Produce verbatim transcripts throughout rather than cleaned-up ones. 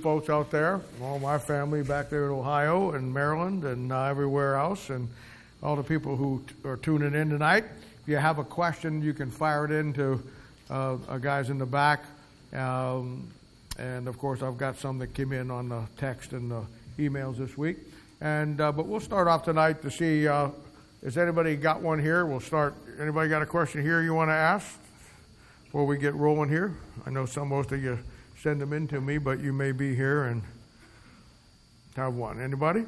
folks out there, all my family back there in Ohio and Maryland and uh, everywhere else, and all the people who t- are tuning in tonight. If you have a question, you can fire it into uh, our guys in the back. Um, and, of course, I've got some that came in on the text and the emails this week. And uh, But we'll start off tonight to see, uh, has anybody got one here? We'll start. Anybody got a question here you want to ask before we get rolling here? I know some, most of you send them in to me, but you may be here and have one. Anybody?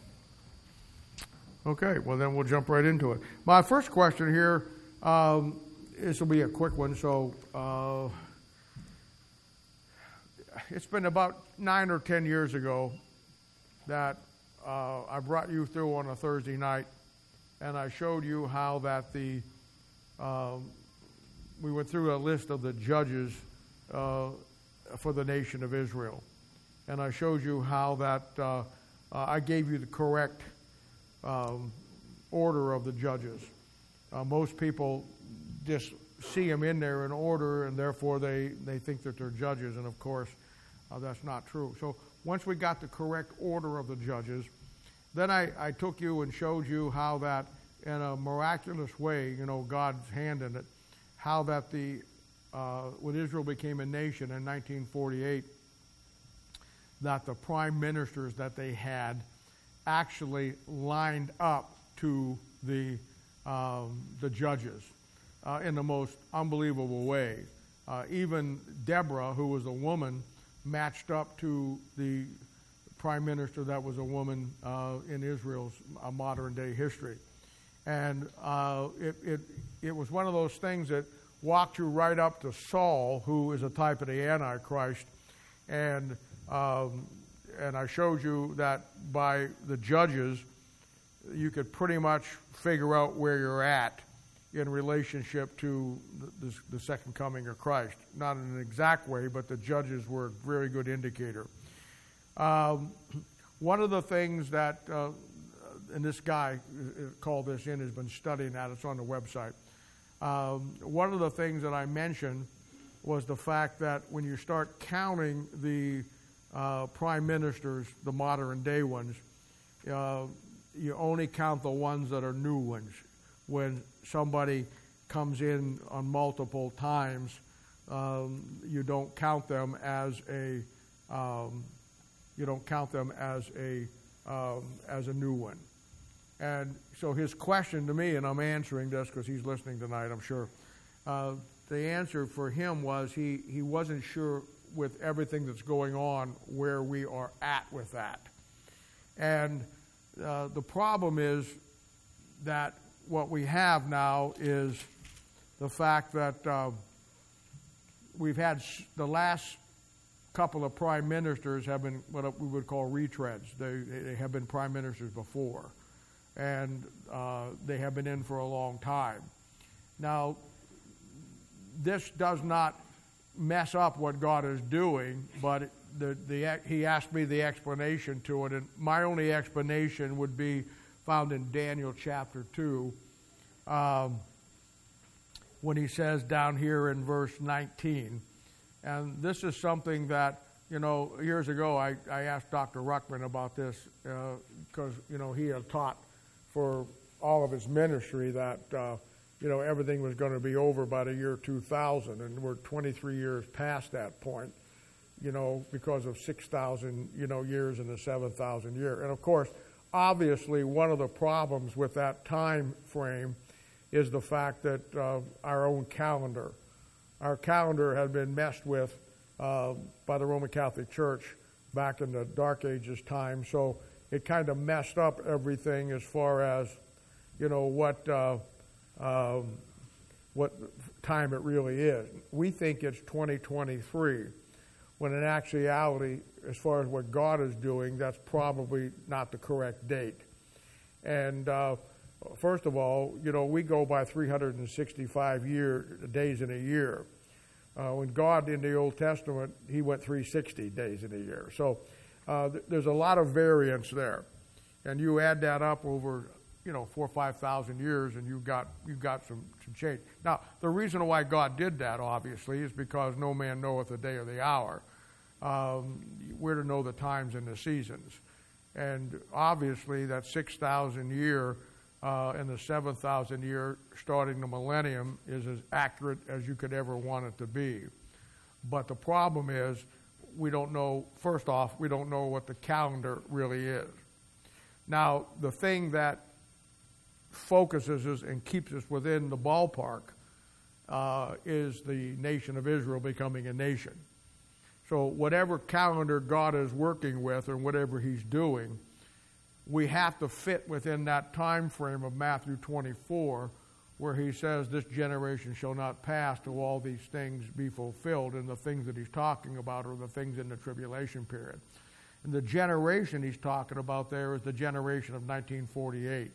Okay, well then we'll jump right into it. My first question here, um, this will be a quick one. So uh, it's been about nine or ten years ago that uh, I brought you through on a Thursday night, and I showed you how that the um, we went through a list of the judges uh, for the nation of Israel. And I showed you how that uh, uh, I gave you the correct um, order of the judges. Uh, most people just see them in there in order, and therefore they, they think that they're judges, and of course uh, that's not true. So once we got the correct order of the judges, then I, I took you and showed you how that in a miraculous way, you know, God's hand in it, how that the Uh, when Israel became a nation in nineteen forty-eight, that the prime ministers that they had actually lined up to the um, the judges uh, in the most unbelievable way. Uh, even Deborah, who was a woman, matched up to the prime minister that was a woman uh, in Israel's uh, modern day history, and uh, it, it it was one of those things that walked you right up to Saul, who is a type of the Antichrist, and um, and I showed you that by the judges, you could pretty much figure out where you're at in relationship to the, the second coming of Christ. Not in an exact way, but the judges were a very good indicator. Um, one of the things that, uh, and this guy called this in, has been studying that. It's on the website. Um, one of the things that I mentioned was the fact that when you start counting the uh, prime ministers, the modern day ones, uh, you only count the ones that are new ones. When somebody comes in on multiple times, um, you don't count them as a um, you don't count them as a um, as a new one. And so his question to me, and I'm answering this because he's listening tonight, I'm sure. Uh, the answer for him was he, he wasn't sure with everything that's going on where we are at with that. And uh, the problem is that what we have now is the fact that uh, we've had the last couple of prime ministers have been what we would call retreads. They, they have been prime ministers before. And uh, they have been in for a long time. Now, this does not mess up what God is doing, but the, the, he asked me the explanation to it, and my only explanation would be found in Daniel chapter two, um, when he says down here in verse nineteen, and this is something that, you know, years ago I, I asked Doctor Ruckman about this because, uh, you know, he had taught for all of his ministry that, uh, you know, everything was going to be over by the year two thousand, and we're twenty-three years past that point, you know, because of six thousand, you know, years in the seven thousand year. And, of course, obviously one of the problems with that time frame is the fact that uh, our own calendar, our calendar had been messed with uh, by the Roman Catholic Church back in the Dark Ages time, so it kind of messed up everything as far as, you know, what uh, um, what time it really is. We think it's twenty twenty-three, when in actuality, as far as what God is doing, that's probably not the correct date. And uh, first of all, you know, we go by three hundred sixty-five year days in a year. Uh, when God in the Old Testament, he went three hundred sixty days in a year. So uh, th- there's a lot of variance there. And you add that up over, you know, four or five thousand years, and you've got you've got some, some change. Now, the reason why God did that, obviously, is because no man knoweth the day or the hour. um, we're to know the times and the seasons. And obviously that six thousand year uh, and the seven thousand year starting the millennium is as accurate as you could ever want it to be. But the problem is we don't know, first off, we don't know what the calendar really is. Now, the thing that focuses us and keeps us within the ballpark uh, is the nation of Israel becoming a nation. So whatever calendar God is working with or whatever he's doing, we have to fit within that time frame of Matthew twenty-four, where he says this generation shall not pass till all these things be fulfilled. And the things that he's talking about are the things in the tribulation period. And the generation he's talking about there is the generation of nineteen forty-eight.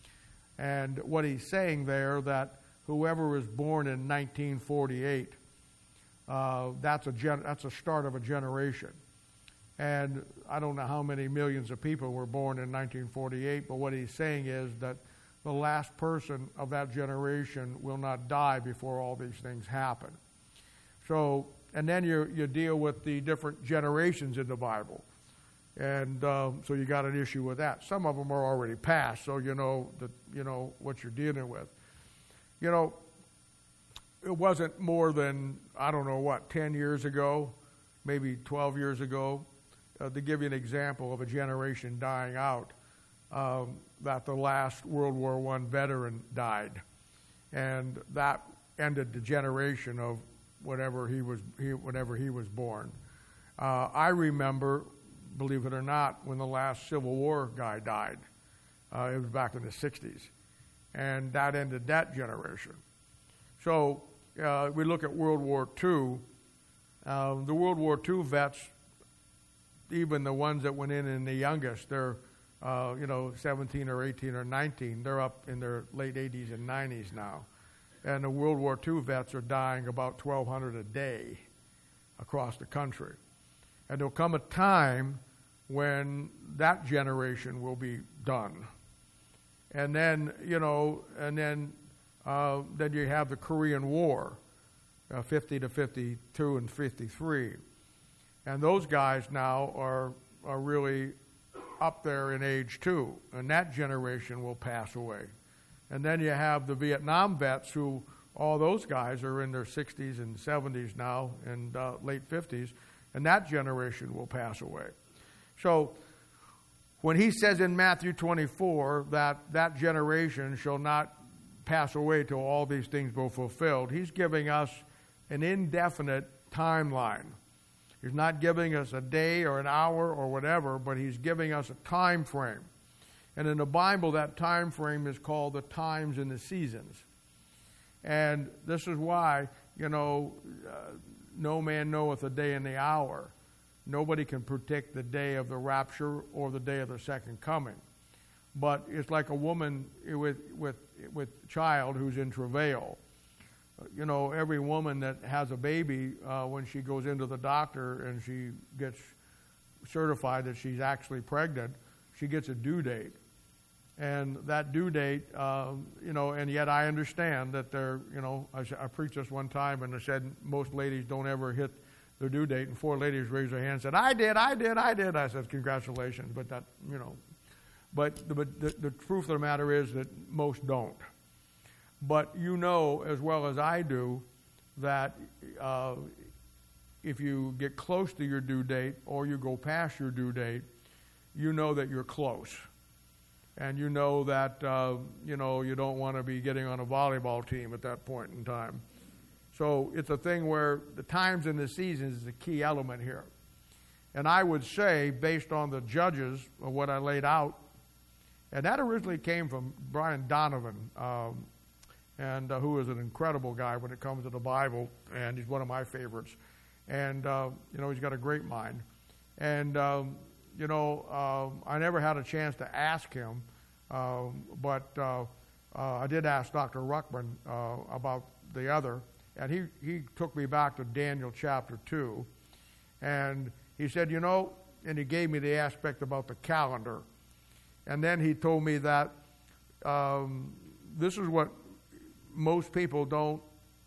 And what he's saying there, that whoever is born in nineteen forty-eight, uh, that's a gen- that's a start of a generation. And I don't know how many millions of people were born in nineteen forty-eight, but what he's saying is that the last person of that generation will not die before all these things happen. So, and then you you deal with the different generations in the Bible. And uh, so you got an issue with that. Some of them are already past, so you know that you know what you're dealing with. You know, it wasn't more than, I don't know what, ten years ago, maybe twelve years ago, uh, to give you an example of a generation dying out, um, that the last World War One veteran died. And that ended the generation of whatever he was, he, whenever he was born. Uh, I remember, believe it or not, when the last Civil War guy died. Uh, it was back in the sixties. And that ended that generation. So uh, we look at World War Two. Uh, the World War Two vets, even the ones that went in in the youngest, they're, uh, you know, seventeen or eighteen or nineteen. They're up in their late eighties and nineties now. And the World War Two vets are dying about twelve hundred a day across the country. And there'll come a time when that generation will be done. And then, you know, and then uh, then you have the Korean War, uh, fifty to fifty-two and fifty-three. And those guys now are are really up there in age too, and that generation will pass away. And then you have the Vietnam vets, who all those guys are in their sixties and seventies now, and uh, late fifties, and that generation will pass away. So when he says in Matthew twenty-four that that generation shall not pass away till all these things go fulfilled, he's giving us an indefinite timeline. He's not giving us a day or an hour or whatever, but he's giving us a time frame. And in the Bible, that time frame is called the times and the seasons. And this is why, you know, uh, no man knoweth the day and the hour. Nobody can predict the day of the rapture or the day of the second coming. But it's like a woman with with with child who's in travail. You know, every woman that has a baby, uh, when she goes into the doctor and she gets certified that she's actually pregnant, she gets a due date. And that due date, uh, you know, and yet I understand that they're, you know, I, I preached this one time and I said most ladies don't ever hit their due date, and four ladies raised their hand and said, I did, I did, I did. I said, congratulations, but that, you know. But, the, but the, the truth of the matter is that most don't. But you know as well as I do that uh, if you get close to your due date or you go past your due date, you know that you're close. And you know that, uh, you know, you don't want to be getting on a volleyball team at that point in time. So it's a thing where the times and the seasons is a key element here. And I would say, based on the judges of what I laid out, and that originally came from Brian Donovan, um, and uh, who is an incredible guy when it comes to the Bible, and he's one of my favorites. And, uh, you know, he's got a great mind. And, um, you know, uh, I never had a chance to ask him, uh, but uh, uh, I did ask Doctor Ruckman uh, about the other, and he, he took me back to Daniel chapter two, and he said, you know, and he gave me the aspect about the calendar. And then he told me that um, this is what most people don't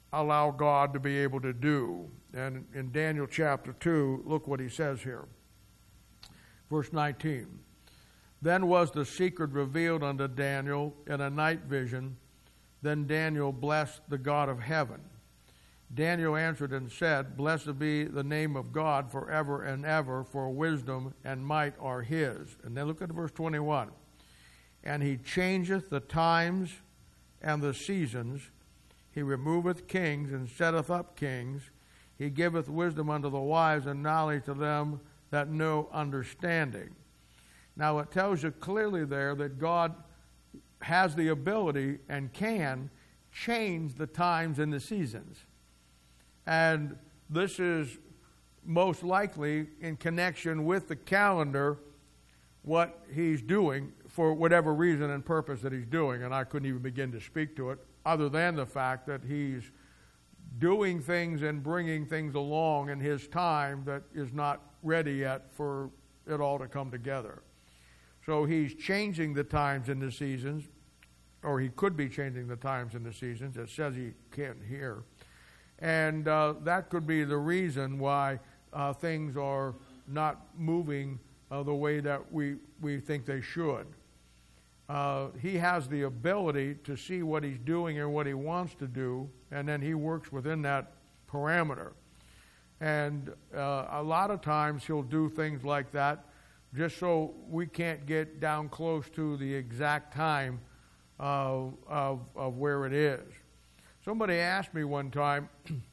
allow God to be able to do. And in Daniel chapter two, look what he says here. Verse nineteen. Then was the secret revealed unto Daniel in a night vision. Then Daniel blessed the God of heaven. Daniel answered and said, Blessed be the name of God forever and ever, for wisdom and might are his. And then look at verse twenty-one. And he changeth the times and the seasons. He removeth kings and setteth up kings. He giveth wisdom unto the wise and knowledge to them that know understanding. Now it tells you clearly there that God has the ability and can change the times and the seasons. And this is most likely in connection with the calendar, what he's doing for whatever reason and purpose that he's doing. And I couldn't even begin to speak to it other than the fact that he's doing things and bringing things along in his time that is not ready yet for it all to come together. So he's changing the times and the seasons, or he could be changing the times and the seasons. It says he can't hear. And uh, that could be the reason why uh, things are not moving uh, the way that we, we think they should. Uh, he has the ability to see what he's doing and what he wants to do, and then he works within that parameter. And uh, a lot of times he'll do things like that just so we can't get down close to the exact time uh, of, of where it is. Somebody asked me one time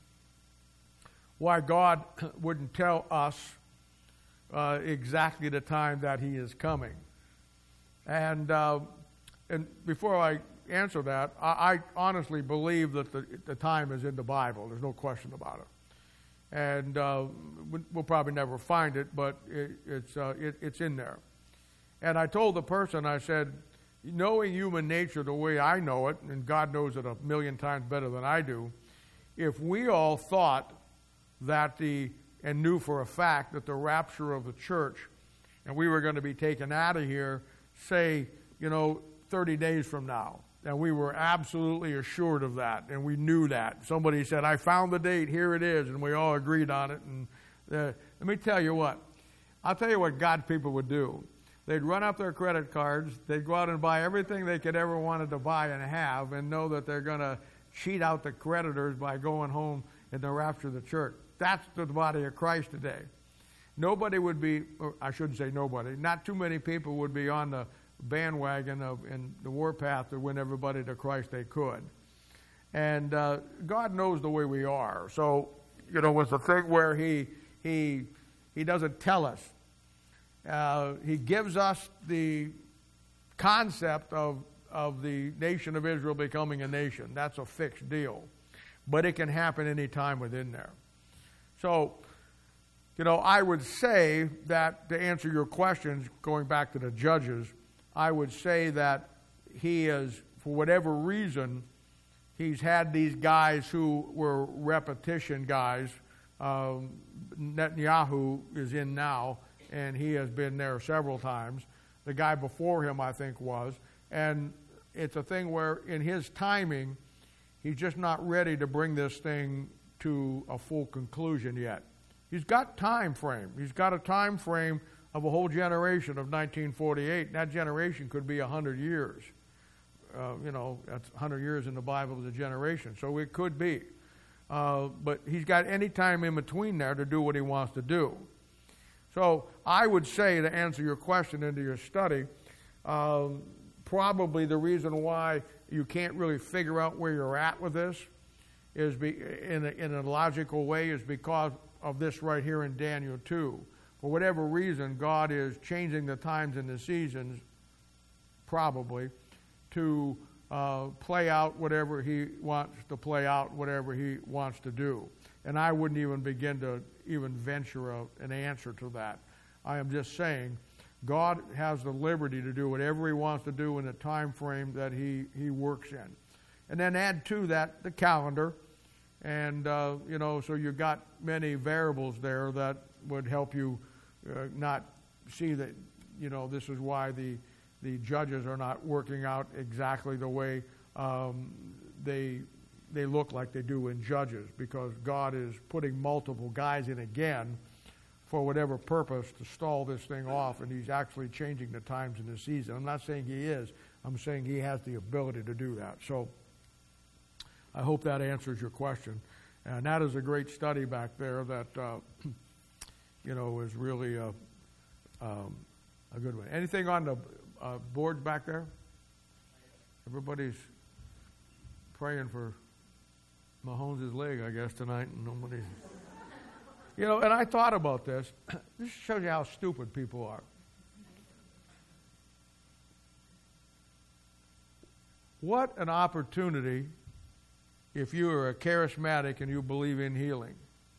why God wouldn't tell us uh, exactly the time that he is coming. And uh, and before I answer that, I, I honestly believe that the, the time is in the Bible. There's no question about it. And uh, we'll probably never find it, but it, it's uh, it, it's in there. And I told the person, I said, knowing human nature the way I know it, and God knows it a million times better than I do, if we all thought that the, and knew for a fact that the rapture of the church, and we were going to be taken out of here, say, you know, thirty days from now, and we were absolutely assured of that, and we knew that. Somebody said, I found the date, here it is, and we all agreed on it. And uh, let me tell you what, I'll tell you what God's people would do. They'd run up their credit cards, they'd go out and buy everything they could ever wanted to buy and have, and know that they're going to cheat out the creditors by going home in the rapture of the church. That's the body of Christ today. Nobody would be, or I shouldn't say nobody, not too many people would be on the bandwagon of in the warpath to win everybody to Christ they could. And uh, God knows the way we are. So, you know, it's a thing where he he he doesn't tell us. Uh, he gives us the concept of of the nation of Israel becoming a nation. That's a fixed deal. But it can happen any time within there. So, you know, I would say that to answer your questions, going back to the judges, I would say that he is, for whatever reason, he's had these guys who were repetition guys. Um, Netanyahu is in now, and he has been there several times. The guy before him, I think, was. And it's a thing where in his timing, he's just not ready to bring this thing to a full conclusion yet. He's got time frame. He's got a time frame of a whole generation of nineteen forty-eight. That generation could be one hundred years. Uh, you know, that's one hundred years in the Bible is a generation, so it could be. Uh, but he's got any time in between there to do what he wants to do. So I would say, to answer your question into your study, um, probably the reason why you can't really figure out where you're at with this is be, in, a, in a logical way is because of this right here in Daniel two. For whatever reason, God is changing the times and the seasons, probably, to uh, play out whatever he wants to play out, whatever he wants to do. And I wouldn't even begin to even venture a, an answer to that. I am just saying God has the liberty to do whatever he wants to do in the time frame that he, he works in. And then add to that the calendar. And, uh, you know, so you've got many variables there that would help you uh, not see that, you know, this is why the, the judges are not working out exactly the way um, they they look like they do in Judges, because God is putting multiple guys in again for whatever purpose to stall this thing off, and he's actually changing the times and the season. I'm not saying he is. I'm saying he has the ability to do that. So I hope that answers your question. And that is a great study back there that, uh, you know, is really a, um, a good one. Anything on the uh, board back there? Everybody's praying for Mahomes' leg, I guess, tonight, and nobody's... You know, and I thought about this. This shows you how stupid people are. What an opportunity if you are a charismatic and you believe in healing.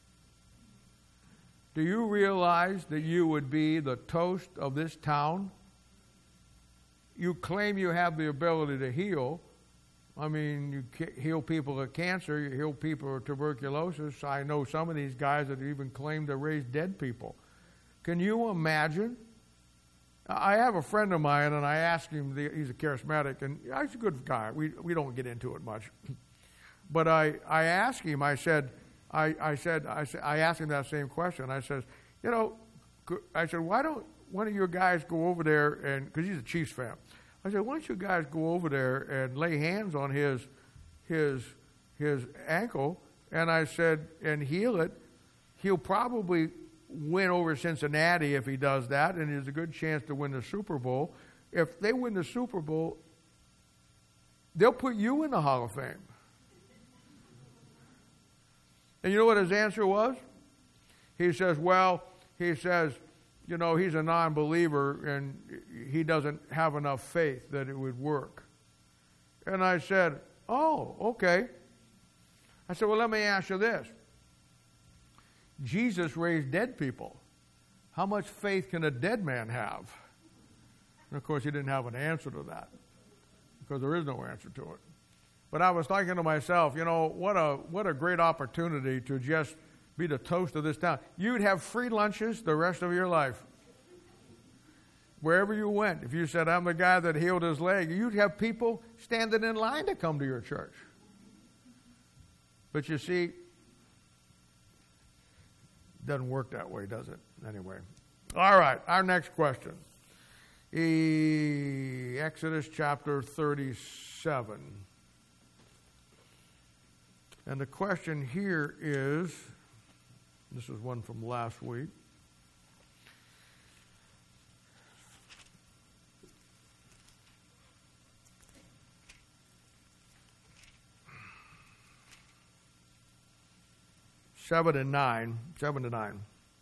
Do you realize that you would be the toast of this town? You claim you have the ability to heal. I mean, you heal people of cancer, you heal people of tuberculosis. I know some of these guys that even claim to raise dead people. Can you imagine? I have a friend of mine, and I asked him, he's a charismatic, and he's a good guy. We we don't get into it much. But I, I asked him, I said, I, I said, I said, I asked him that same question. I said, you know, I said, why don't one of your guys go over there, and because he's a Chiefs fan. I said, why don't you guys go over there and lay hands on his his his ankle? And I said, and heal it. He'll probably win over Cincinnati if he does that, and there's a good chance to win the Super Bowl. If they win the Super Bowl, they'll put you in the Hall of Fame. And you know what his answer was? He says, well, he says, you know, he's a non-believer and he doesn't have enough faith that it would work. And I said, oh, okay. I said, well, let me ask you this. Jesus raised dead people. How much faith can a dead man have? And of course, he didn't have an answer to that, because there is no answer to it. But I was thinking to myself, you know, what a what a great opportunity to just be the toast of this town. You'd have free lunches the rest of your life. Wherever you went, if you said, I'm the guy that healed his leg, you'd have people standing in line to come to your church. But you see, it doesn't work that way, does it? Anyway. All right, our next question. E- Exodus chapter thirty-seven. And the question here is, this is one from last week. Seven and nine, seven to nine.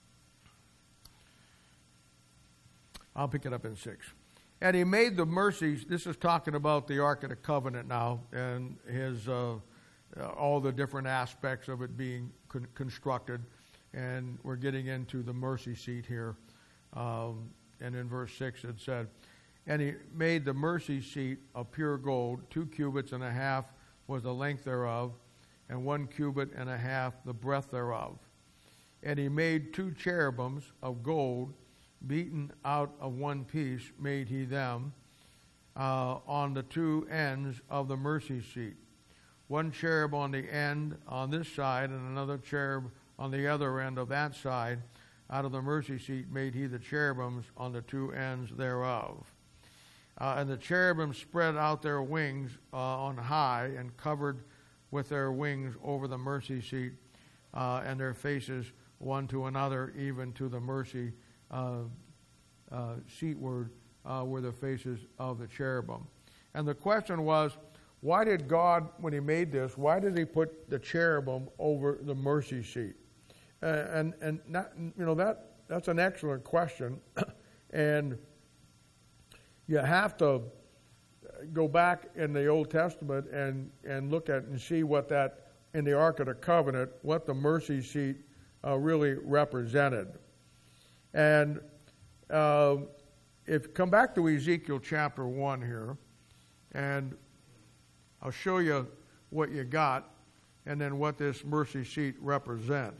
I'll pick it up in six. And he made the mercies. This is talking about the Ark of the Covenant now, and his uh, uh, all the different aspects of it being con- constructed. And we're getting into the mercy seat here. Um, and in verse six it said, and he made the mercy seat of pure gold, two cubits and a half was the length thereof, and one cubit and a half the breadth thereof. And he made two cherubims of gold, beaten out of one piece, made he them, uh, on the two ends of the mercy seat. One cherub on the end on this side, and another cherub on the other end of that side. Out of the mercy seat made he the cherubims on the two ends thereof. Uh, and the cherubim spread out their wings uh, on high, and covered with their wings over the mercy seat, uh, and their faces one to another, even to the mercy uh, uh, seatward uh, were the faces of the cherubim. And the question was, why did God, when he made this, why did he put the cherubim over the mercy seat? Uh, and and not, you know that that's an excellent question, and you have to go back in the Old Testament and, and look at and see what that, in the Ark of the Covenant, what the mercy seat uh, really represented. And uh, if come back to Ezekiel chapter one here, and I'll show you what you got, and then what this mercy seat represents.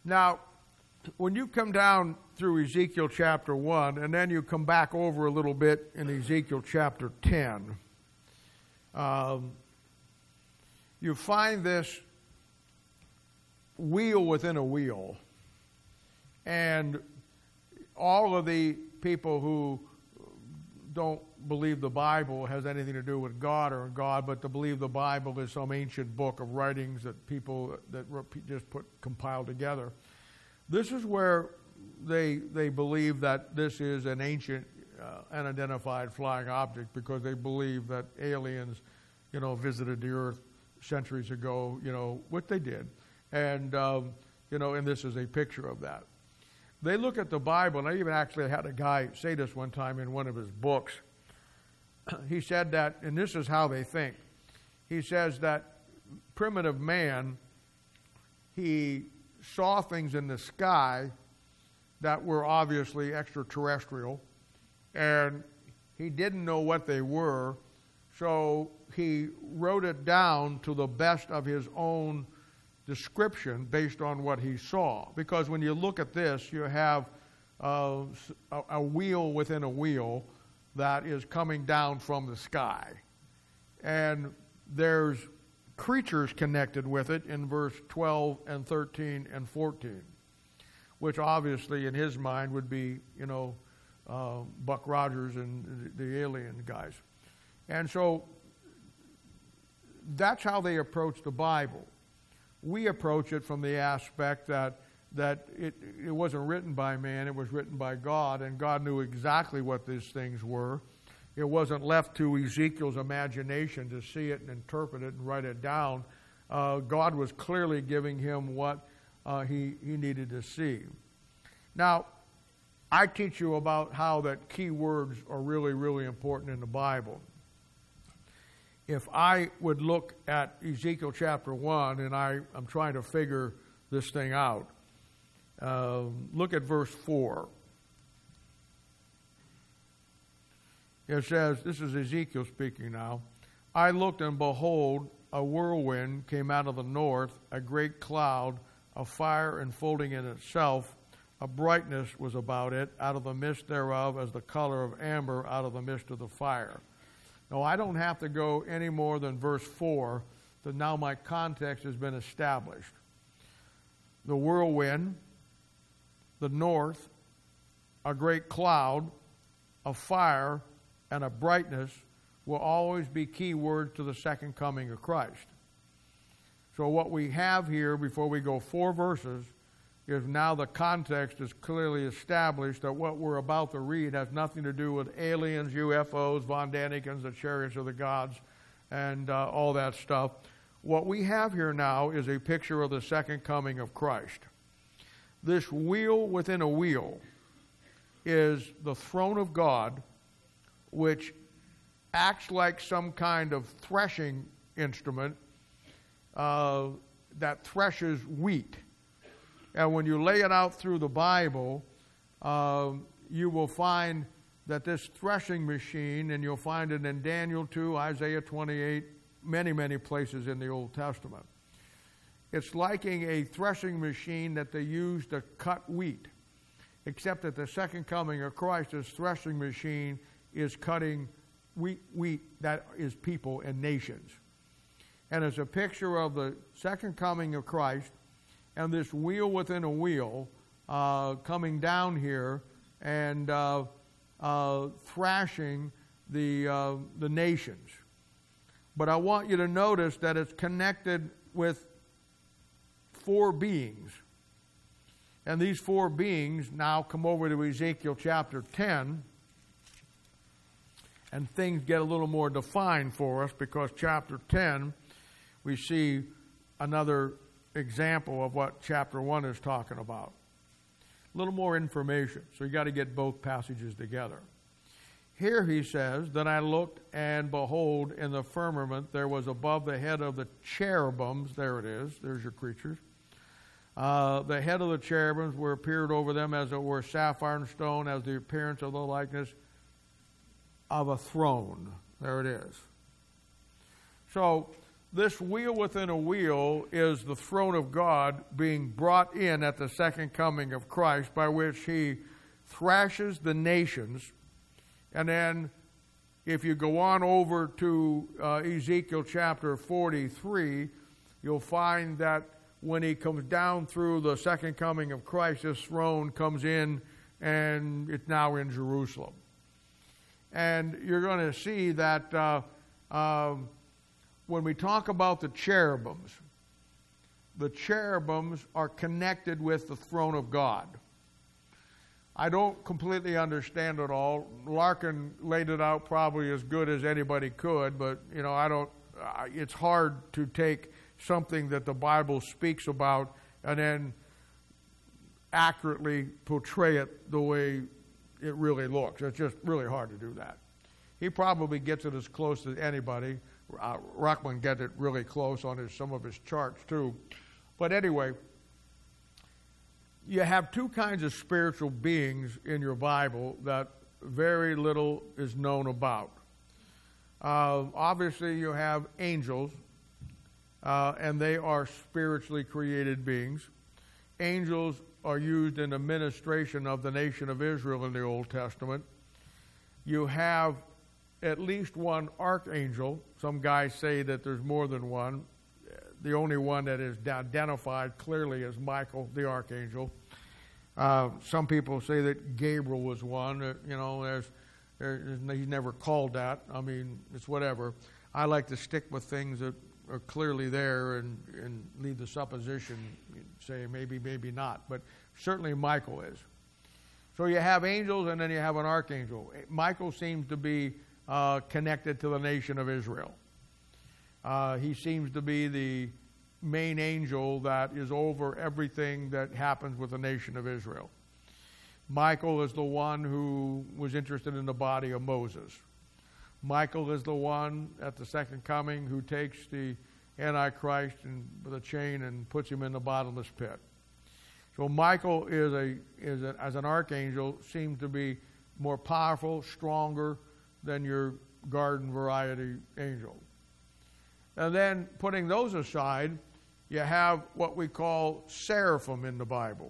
Now, when you come down through Ezekiel chapter one, and then you come back over a little bit in Ezekiel chapter ten, um, you find this wheel within a wheel. And all of the people who don't believe the Bible has anything to do with God or God, but to believe the Bible is some ancient book of writings that people that just put compiled together. This is where they they believe that this is an ancient, uh, unidentified flying object, because they believe that aliens, you know, visited the earth centuries ago, you know, what they did. And, um, you know, and this is a picture of that. They look at the Bible, and I even actually had a guy say this one time in one of his books. He said that, and this is how they think. He says that primitive man, he saw things in the sky that were obviously extraterrestrial, and he didn't know what they were, so he wrote it down to the best of his own description based on what he saw. Because when you look at this, you have uh, a, a wheel within a wheel that is coming down from the sky. And there's creatures connected with it in verse twelve and thirteen and fourteen, which obviously in his mind would be, you know, uh, Buck Rogers and the, the alien guys. And so that's how they approach the Bible. We approach it from the aspect that that it, it wasn't written by man, it was written by God, and God knew exactly what these things were. It wasn't left to Ezekiel's imagination to see it and interpret it and write it down. Uh, God was clearly giving him what uh, he, he needed to see. Now, I teach you about how that key words are really, really important in the Bible. If I would look at Ezekiel chapter one, and I, I'm trying to figure this thing out, uh, look at verse four. It says, this is Ezekiel speaking now, I looked, and behold, a whirlwind came out of the north, a great cloud, a fire enfolding in itself. A brightness was about it, out of the midst thereof, as the color of amber out of the midst of the fire. Now, I don't have to go any more than verse four, that now my context has been established. The whirlwind, the north, a great cloud, a fire, and a brightness will always be key words to the second coming of Christ. So what we have here, before we go four verses, is now the context is clearly established that what we're about to read has nothing to do with aliens, U F Os, Von Dänikens, the chariots of the gods, and uh, all that stuff. What we have here now is a picture of the second coming of Christ. This wheel within a wheel is the throne of God, which acts like some kind of threshing instrument uh, that threshes wheat. And when you lay it out through the Bible, uh, you will find that this threshing machine, and you'll find it in Daniel two, Isaiah twenty-eight, many, many places in the Old Testament. It's liking a threshing machine that they use to cut wheat, except that the second coming of Christ, this threshing machine is cutting wheat, wheat that is people and nations. And it's a picture of the second coming of Christ, and this wheel within a wheel uh, coming down here and uh, uh, thrashing the, uh, the nations. But I want you to notice that it's connected with four beings. And these four beings now come over to Ezekiel chapter ten, and things get a little more defined for us, because chapter ten, we see another example of what chapter one is talking about. A little more information, so you got to get both passages together. Here he says, Then I looked, and behold, in the firmament there was above the head of the cherubims, there it is, there's your creatures, uh, the head of the cherubims were appeared over them as it were sapphire and stone, as the appearance of the likeness of a throne. There it is. So this wheel within a wheel is the throne of God being brought in at the second coming of Christ, by which he thrashes the nations. And then if you go on over to uh, Ezekiel chapter forty-three, you'll find that when he comes down through the second coming of Christ, this throne comes in, and it's now in Jerusalem. And you're going to see that uh, um, when we talk about the cherubims, the cherubims are connected with the throne of God. I don't completely understand it all. Larkin laid it out probably as good as anybody could, but you know, I don't. Uh, it's hard to take something that the Bible speaks about and then accurately portray it the way it really looks. It's just really hard to do that. He probably gets it as close as anybody. Uh, Ruckman gets it really close on his, some of his charts too. But anyway, you have two kinds of spiritual beings in your Bible that very little is known about. Uh, obviously, you have angels, uh, and they are spiritually created beings. Angels are used in the ministration of the nation of Israel in the Old Testament. You have at least one archangel. Some guys say that there's more than one. The only one that is identified clearly is Michael, the archangel. Uh, some people say that Gabriel was one. Uh, you know, there's, there's, he's never called that. I mean, it's whatever. I like to stick with things that are clearly there and, and leave the supposition, say maybe, maybe not. But certainly Michael is. So you have angels and then you have an archangel. Michael seems to be uh, connected to the nation of Israel. Uh, he seems to be the main angel that is over everything that happens with the nation of Israel. Michael is the one who was interested in the body of Moses. Michael is the one at the second coming who takes the Antichrist and with a chain and puts him in the bottomless pit. So Michael is a is a, as an archangel seems to be more powerful, stronger than your garden variety angel. And then putting those aside, you have what we call seraphim in the Bible.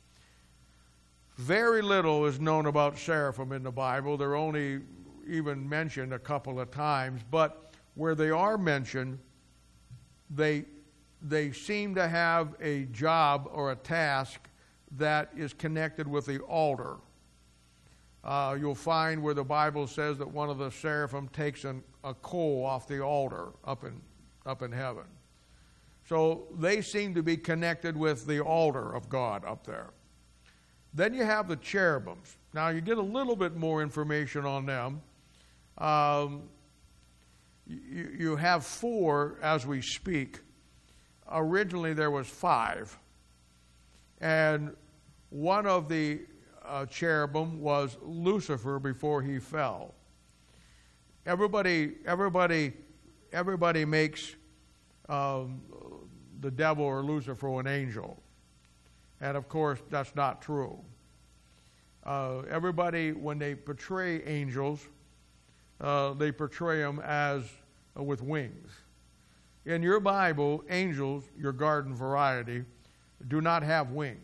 Very little is known about seraphim in the Bible. They're only even mentioned a couple of times, but where they are mentioned, they they seem to have a job or a task that is connected with the altar. Uh, you'll find where the Bible says that one of the seraphim takes an, a coal off the altar up in up in heaven. So they seem to be connected with the altar of God up there. Then you have the cherubims. Now you get a little bit more information on them. Um, you, you have four as we speak. Originally there was five. And one of the uh, cherubim was Lucifer before he fell. Everybody, everybody, everybody makes um, the devil or Lucifer an angel. And of course, that's not true. Uh, everybody, when they portray angels, uh, they portray them as uh, with wings. In your Bible, angels, your garden variety, do not have wings.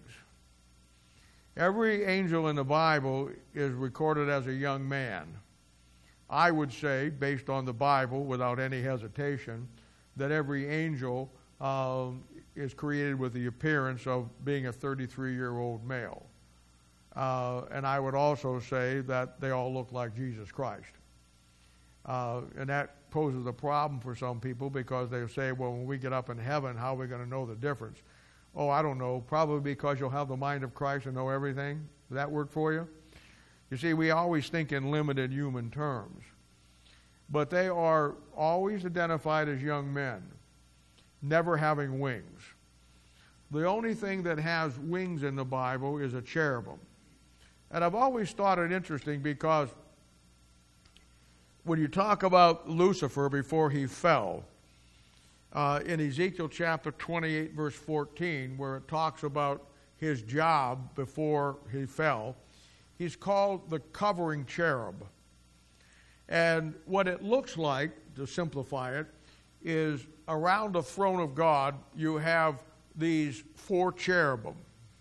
Every angel in the Bible is recorded as a young man. I would say, based on the Bible, without any hesitation, that every angel um, is created with the appearance of being a thirty-three-year-old male. Uh, and I would also say that they all look like Jesus Christ. Uh, and that poses a problem for some people because they say, well, when we get up in heaven, how are we going to know the difference? Oh, I don't know. Probably because you'll have the mind of Christ and know everything. Does that work for you? You see, we always think in limited human terms. But they are always identified as young men, never having wings. The only thing that has wings in the Bible is a cherubim. And I've always thought it interesting because when you talk about Lucifer before he fell, uh, in Ezekiel chapter twenty-eight, verse fourteen, where it talks about his job before he fell, he's called the covering cherub. And what it looks like, to simplify it, is around the throne of God, you have these four cherubim.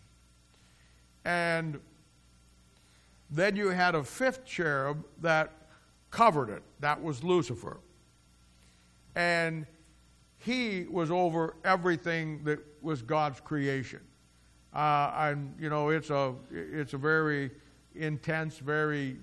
And then you had a fifth cherub that covered it. That was Lucifer. And he was over everything that was God's creation. Uh, and, you know, it's a, it's a very intense, very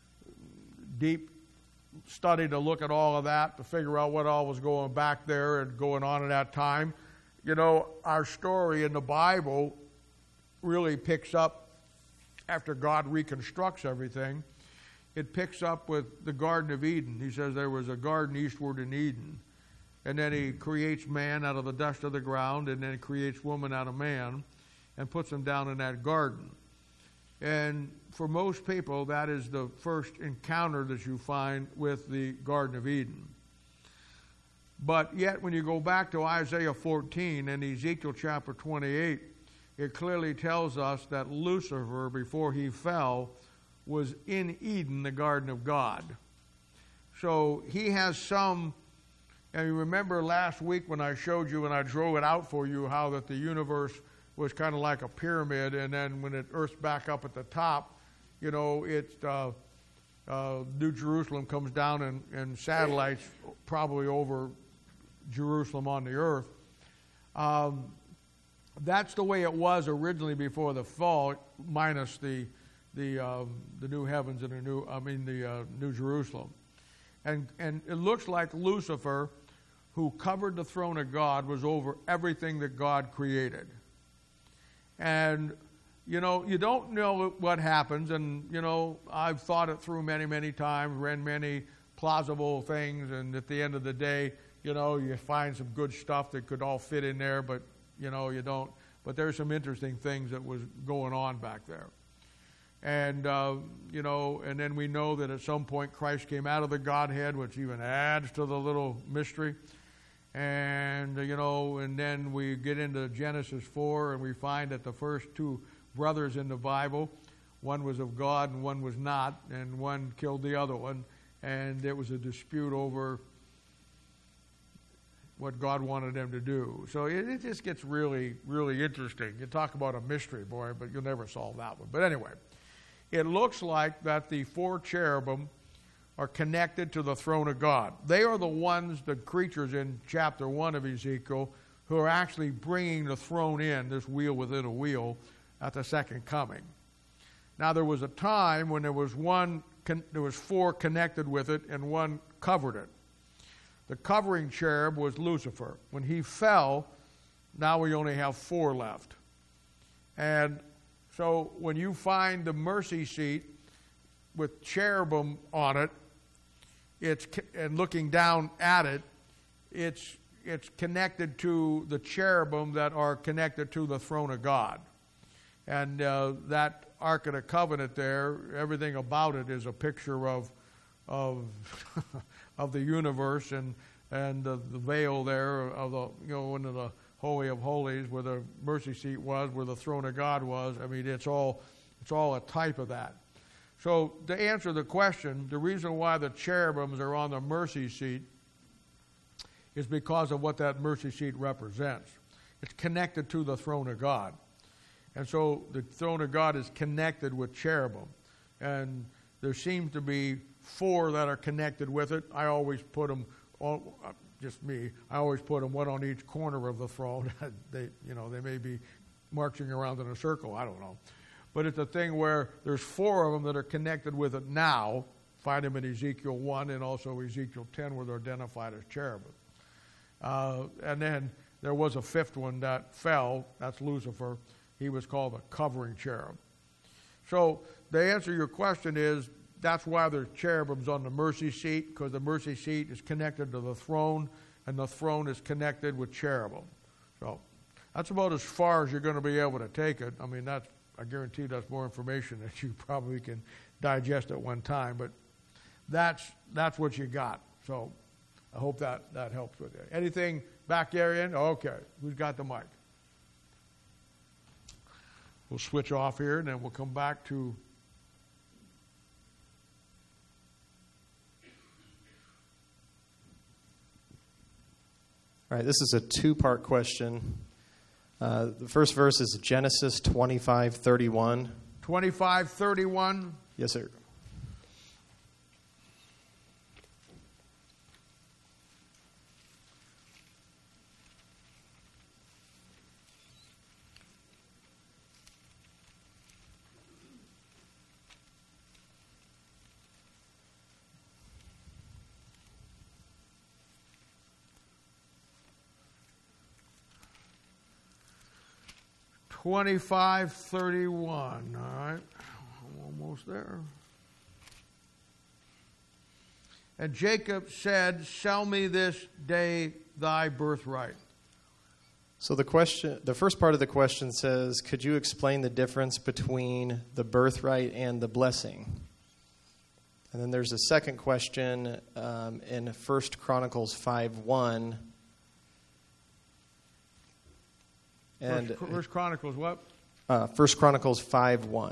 deep study to look at all of that, to figure out what all was going back there and going on at that time. You know, our story in the Bible really picks up after God reconstructs everything. It picks up with the Garden of Eden. He says there was a garden eastward in Eden. And then he creates man out of the dust of the ground, and then he creates woman out of man and puts them down in that garden. And for most people, that is the first encounter that you find with the Garden of Eden. But yet, when you go back to Isaiah fourteen and Ezekiel chapter twenty-eight, it clearly tells us that Lucifer, before he fell, was in Eden, the garden of God. So he has some, and you remember last week when I showed you and I drew it out for you, how that the universe was kind of like a pyramid, and then when it earth's back up at the top, you know, it's uh, uh, New Jerusalem comes down and, and satellites probably over Jerusalem on the earth. Um, that's the way it was originally before the fall, minus the the um, the new heavens and the new I mean the uh, New Jerusalem, and and it looks like Lucifer, who covered the throne of God, was over everything that God created. And, you know, you don't know what happens, and, you know, I've thought it through many, many times, read many plausible things, and at the end of the day, you know, you find some good stuff that could all fit in there, but, you know, you don't. But there's some interesting things that was going on back there. And, uh, you know, and then we know that at some point Christ came out of the Godhead, which even adds to the little mystery. And, you know, and then we get into Genesis four, and we find that the first two brothers in the Bible, one was of God and one was not, and one killed the other one. And there was a dispute over what God wanted them to do. So it, it just gets really, really interesting. You talk about a mystery, boy, but you'll never solve that one. But anyway, it looks like that the four cherubim are connected to the throne of God. They are the ones, the creatures in chapter one of Ezekiel, who are actually bringing the throne in, this wheel within a wheel, at the second coming. Now, there was a time when there was one, there was four connected with it, and one covered it. The covering cherub was Lucifer. When he fell, now we only have four left. And so when you find the mercy seat with cherubim on it, it's and looking down at it, it's it's connected to the cherubim that are connected to the throne of God. And uh, that Ark of the Covenant there, everything about it is a picture of of of the universe, and and the, the veil there of the, you know, into the Holy of Holies where the mercy seat was, where the throne of God was. I mean, it's all it's all a type of that. So to answer the question, the reason why the cherubims are on the mercy seat is because of what that mercy seat represents. It's connected to the throne of God. And so the throne of God is connected with cherubim. And there seems to be four that are connected with it. I always put them, on, just me, I always put them one on each corner of the throne. they, you know, they may be marching around in a circle, I don't know. But it's a thing where there's four of them that are connected with it now. Find them in Ezekiel one and also Ezekiel ten, where they're identified as cherubim. Uh, and then there was a fifth one that fell. That's Lucifer. He was called a covering cherub. So the answer to your question is, that's why there's cherubims on the mercy seat, because the mercy seat is connected to the throne, and the throne is connected with cherubim. So that's about as far as you're going to be able to take it. I mean, that's, I guarantee that's more information that you probably can digest at one time, but that's that's what you got. So I hope that, that helps with it. Anything back there in? Okay. Who's got the mic? We'll switch off here, and then we'll come back to All right, this is a two-part question. Uh, the first verse is Genesis twenty-five thirty-one. twenty-five thirty-one. Yes, sir. twenty-five thirty-one, all right, I'm almost there. And Jacob said, sell me this day thy birthright. So the question, the first part of the question says, could you explain the difference between the birthright and the blessing? And then there's a second question um, in First Chronicles five one. And First, First Chronicles what? Uh, First Chronicles five one.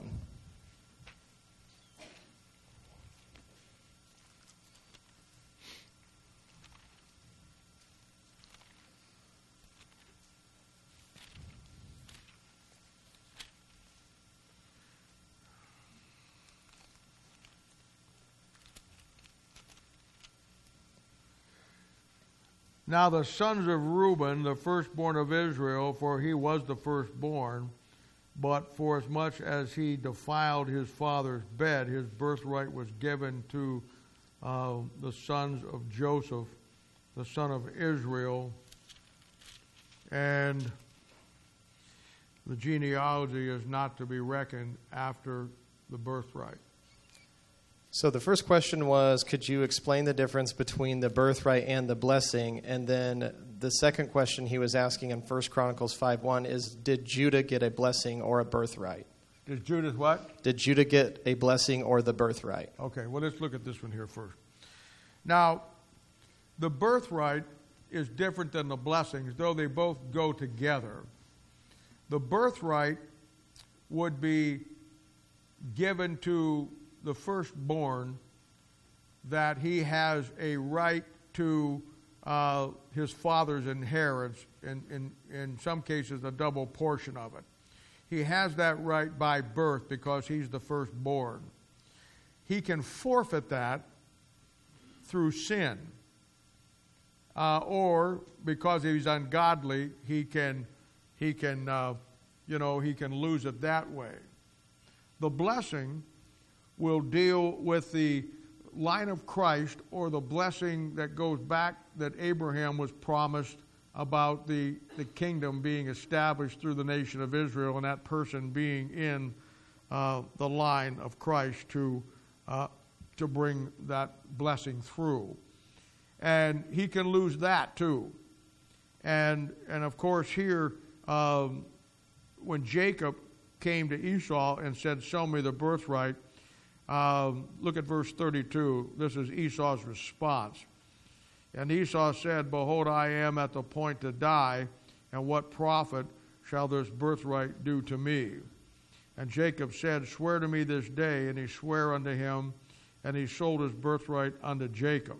Now the sons of Reuben, the firstborn of Israel, for he was the firstborn, but forasmuch as he defiled his father's bed, his birthright was given to uh, the sons of Joseph, the son of Israel, and the genealogy is not to be reckoned after the birthright. So the first question was, could you explain the difference between the birthright and the blessing? And then the second question he was asking in First Chronicles five one is, did Judah get a blessing or a birthright? Did Judah what? Did Judah get a blessing or the birthright? Okay, well, let's look at this one here first. Now, the birthright is different than the blessings, though they both go together. The birthright would be given to the firstborn, that he has a right to uh, his father's inheritance, in, in, in some cases a double portion of it. He has that right by birth because he's the firstborn. He can forfeit that through sin. Uh, or because he's ungodly, he can, he can, uh, you know, he can lose it that way. The blessing will deal with the line of Christ, or the blessing that goes back that Abraham was promised about the, the kingdom being established through the nation of Israel, and that person being in uh, the line of Christ to uh, to bring that blessing through. And he can lose that too. And and of course here, um, when Jacob came to Esau and said, "Sell me the birthright," Um, look at verse thirty-two. This is Esau's response. And Esau said, "Behold, I am at the point to die, and what profit shall this birthright do to me?" And Jacob said, "Swear to me this day." And he sware unto him, and he sold his birthright unto Jacob.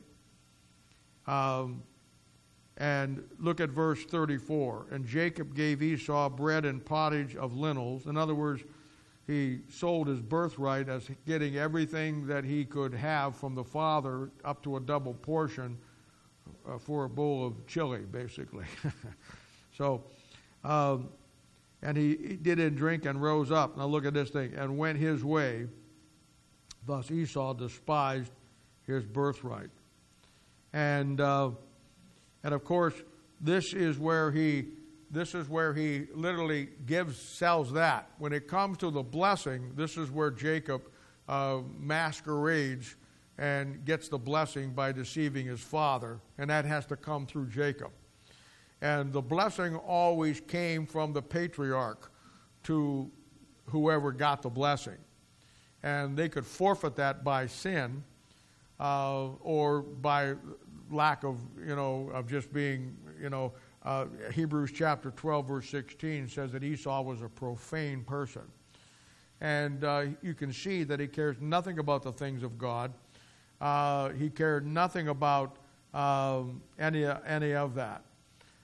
Um, and look at verse thirty-four. And Jacob gave Esau bread and pottage of lentils. In other words, he sold his birthright as getting everything that he could have from the father, up to a double portion, uh, for a bowl of chili, basically. so, um, and he, he did and drink and rose up. Now look at this thing. And went his way. Thus Esau despised his birthright. And uh, and of course, this is where he This is where he literally gives, sells that. When it comes to the blessing, this is where Jacob uh, masquerades and gets the blessing by deceiving his father. And that has to come through Jacob. And the blessing always came from the patriarch to whoever got the blessing. And they could forfeit that by sin uh, or by lack of, you know, of just being, you know, Uh, Hebrews chapter twelve, verse sixteen says that Esau was a profane person. And uh, you can see that he cares nothing about the things of God. Uh, he cared nothing about um, any, any of that.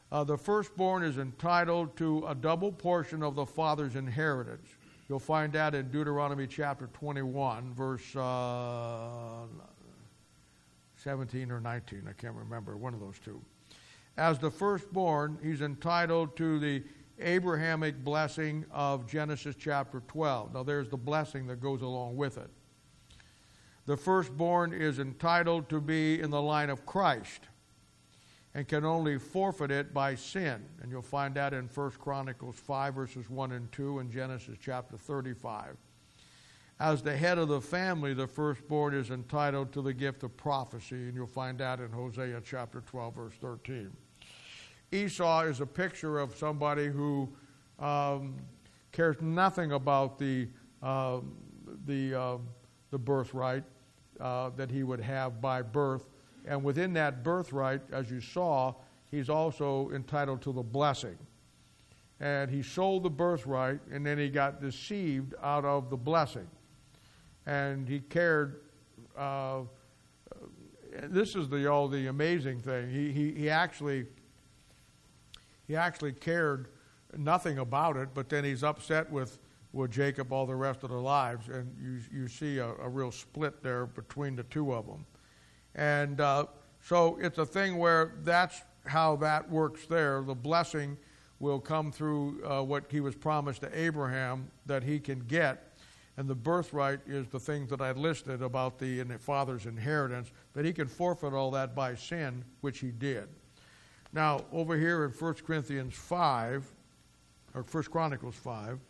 Uh, the firstborn is entitled to a double portion of the father's inheritance. You'll find that in Deuteronomy chapter twenty-one, verse uh, seventeen or nineteen. I can't remember, one of those two. As the firstborn, he's entitled to the Abrahamic blessing of Genesis chapter twelve. Now there's the blessing that goes along with it. The firstborn is entitled to be in the line of Christ and can only forfeit it by sin. And you'll find that in First Chronicles five, verses one and two, and Genesis chapter thirty-five. As the head of the family, the firstborn is entitled to the gift of prophecy, and you'll find that in Hosea chapter twelve, verse thirteen. Esau is a picture of somebody who um, cares nothing about the uh, the uh, the birthright uh, that he would have by birth. And within that birthright, as you saw, he's also entitled to the blessing. And he sold the birthright, and then he got deceived out of the blessing. And he cared. Uh, this is the all the amazing thing. He he he actually he actually cared nothing about it. But then he's upset with with Jacob all the rest of their lives, and you you see a, a real split there between the two of them. And uh, so it's a thing where that's how that works there. The blessing will come through uh, what he was promised to Abraham that he can get. And the birthright is the things that I listed about the, the father's inheritance. But he can forfeit all that by sin, which he did. Now, over here in First Corinthians five, or First Chronicles five,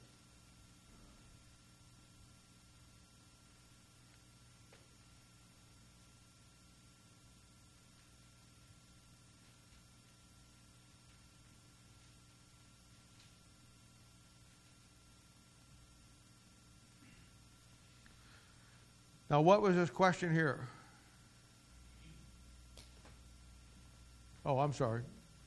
now, what was this question here? Oh, I'm sorry.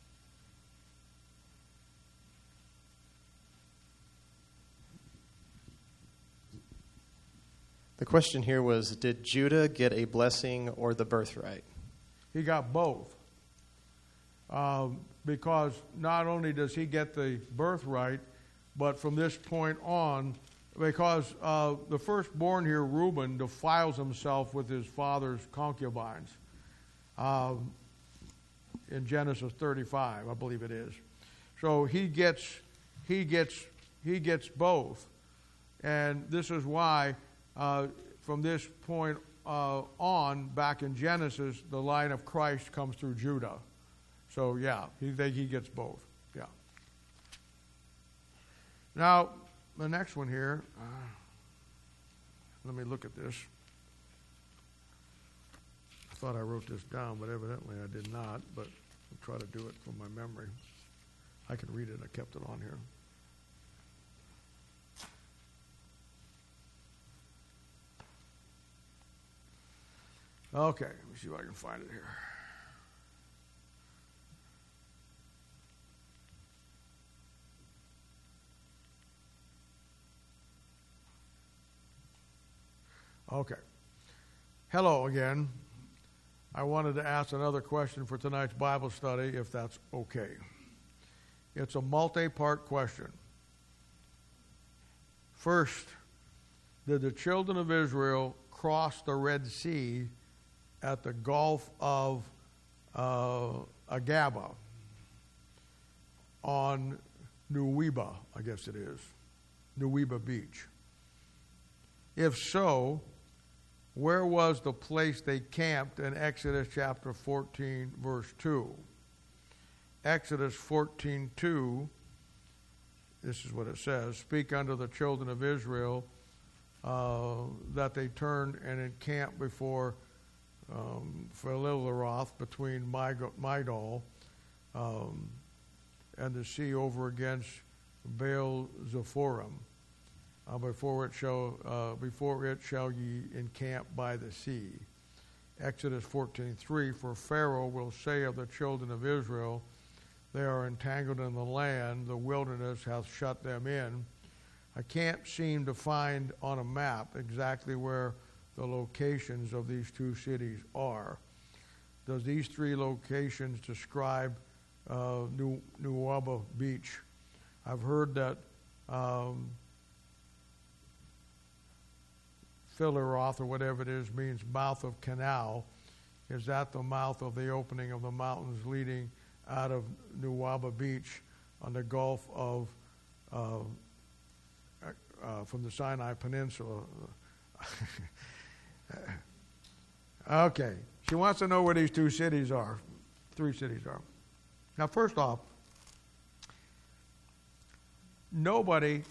The question here was, did Judah get a blessing or the birthright? He got both. Um, because not only does he get the birthright, but from this point on, because uh, the firstborn here, Reuben, defiles himself with his father's concubines. Um, in Genesis thirty-five, I believe it is. So he gets, he gets, he gets both, and this is why, uh, from this point uh, on, back in Genesis, the line of Christ comes through Judah. So yeah, he he gets both. Yeah. Now, the next one here, uh, let me look at this. I thought I wrote this down, but evidently I did not, but I'll try to do it from my memory. I can read it. I kept it on here. Okay, let me see if I can find it here. Okay. Hello again. I wanted to ask another question for tonight's Bible study, if that's okay. It's a multi-part question. First, did the children of Israel cross the Red Sea at the Gulf of uh, Agaba on Nuweiba, I guess it is, Nuweiba Beach? If so, where was the place they camped in Exodus chapter fourteen, verse two? Exodus fourteen two, this is what it says, "Speak unto the children of Israel uh, that they turn and encamp before um, Phililaroth between Midol um, and the sea over against Baal Zephorim. Uh, before it shall uh, before it shall ye encamp by the sea." Exodus fourteen three, "For Pharaoh will say of the children of Israel, they are entangled in the land, the wilderness hath shut them in." I can't seem to find on a map exactly where the locations of these two cities are. Does these three locations describe uh, New Nuwaba Beach. I've heard that um, Phileroth, or whatever it is, means mouth of canal. Is that the mouth of the opening of the mountains leading out of Nuwaba Beach on the Gulf of, uh, uh, from the Sinai Peninsula? Okay. She wants to know where these two cities are, three cities are. Now, first off, nobody,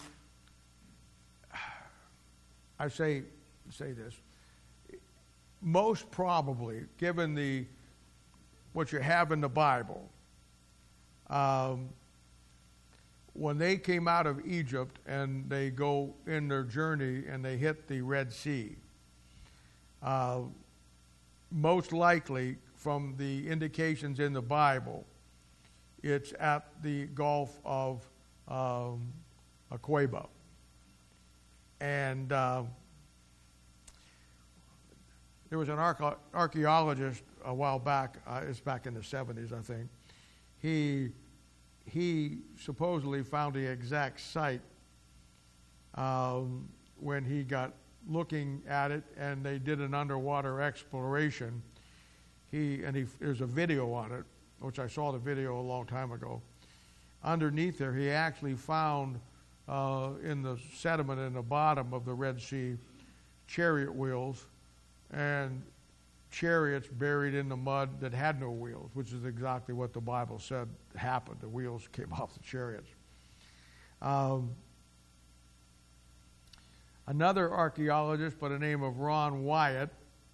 I say, say this, most probably, given the what you have in the Bible, um, when they came out of Egypt and they go in their journey and they hit the Red Sea, uh, most likely from the indications in the Bible, it's at the Gulf of um, Aqaba. And uh, there was an arche- archaeologist a while back, uh, it's back in the seventies, I think. He, he supposedly found the exact site um, when he got looking at it, and they did an underwater exploration. He and he, there's a video on it, which I saw the video a long time ago. Underneath there, he actually found uh, in the sediment in the bottom of the Red Sea chariot wheels and chariots buried in the mud that had no wheels, which is exactly what the Bible said happened. The wheels came off the chariots. Um, Another archaeologist by the name of Ron Wyatt,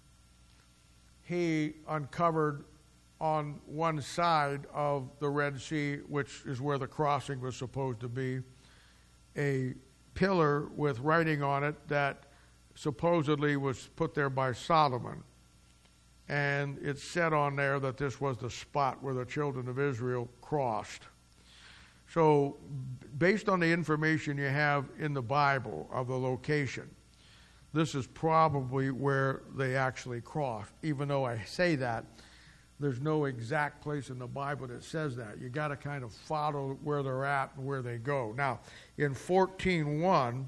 he uncovered on one side of the Red Sea, which is where the crossing was supposed to be, a pillar with writing on it that supposedly was put there by Solomon. And it said on there that this was the spot where the children of Israel crossed. So, based on the information you have in the Bible of the location, this is probably where they actually crossed. Even though I say that, there's no exact place in the Bible that says that. You got to kind of follow where they're at and where they go. Now, in fourteen one,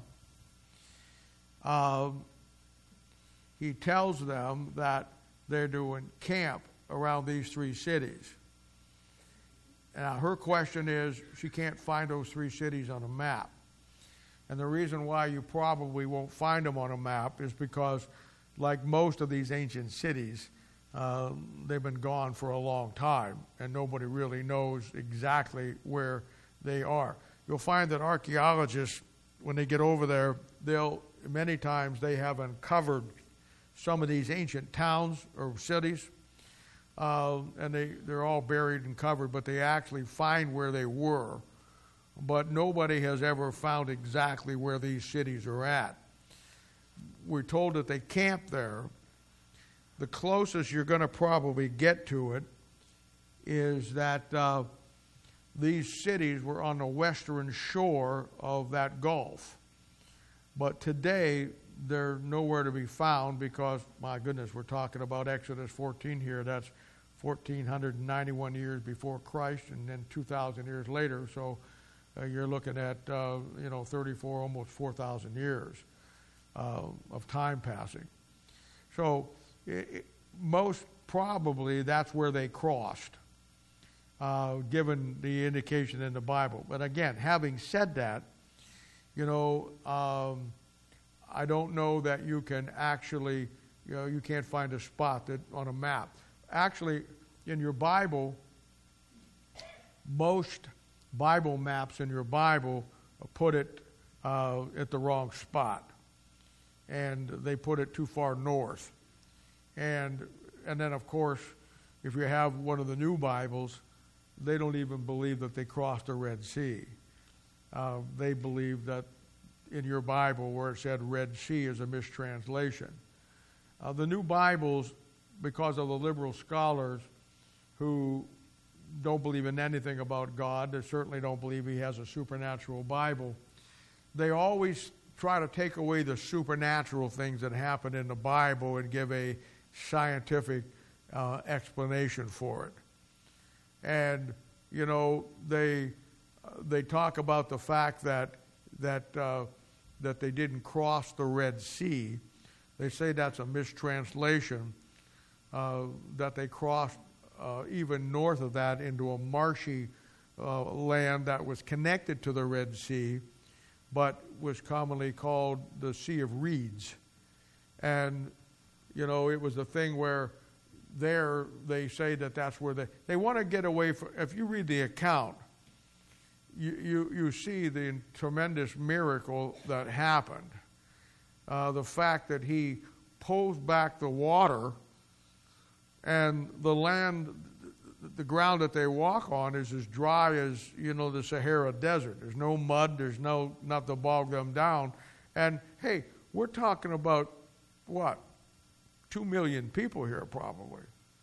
uh, he tells them that they're doing camp around these three cities. Now, her question is, she can't find those three cities on a map. And the reason why you probably won't find them on a map is because, like most of these ancient cities, uh, they've been gone for a long time, and nobody really knows exactly where they are. You'll find that archaeologists, when they get over there, they'll, many times they have uncovered some of these ancient towns or cities, Uh, and they, they're all buried and covered, but they actually find where they were. But nobody has ever found exactly where these cities are at. We're told that they camped there. The closest you're going to probably get to it is that uh, these cities were on the western shore of that Gulf. But today, they're nowhere to be found because, my goodness, we're talking about Exodus fourteen here. That's fourteen ninety-one years before Christ, and then two thousand years later. So uh, you're looking at, uh, you know, thirty-four, almost four thousand years uh, of time passing. So it, it, most probably that's where they crossed, uh, given the indication in the Bible. But again, having said that, you know, um, I don't know that you can actually, you know, you can't find a spot that on a map. Actually, in your Bible, most Bible maps in your Bible put it uh, at the wrong spot, and they put it too far north. And and then, of course, if you have one of the new Bibles, they don't even believe that they crossed the Red Sea. Uh, they believe that in your Bible where it said Red Sea is a mistranslation. Uh, the new Bibles, because of the liberal scholars who don't believe in anything about God, they certainly don't believe he has a supernatural Bible, they always try to take away the supernatural things that happen in the Bible and give a scientific uh, explanation for it. And you know, they uh, they talk about the fact that that uh, that they didn't cross the Red Sea. They say that's a mistranslation. Uh, that they crossed uh, even north of that into a marshy uh, land that was connected to the Red Sea, but was commonly called the Sea of Reeds. And, you know, it was the thing where there they say that that's where they, they want to get away from, if you read the account, you, you, you see the tremendous miracle that happened. Uh, the fact that he pulls back the water and the land, the ground that they walk on is as dry as, you know, the Sahara Desert. There's no mud. There's no, not to bog them down. And, hey, we're talking about, what, two million people here probably.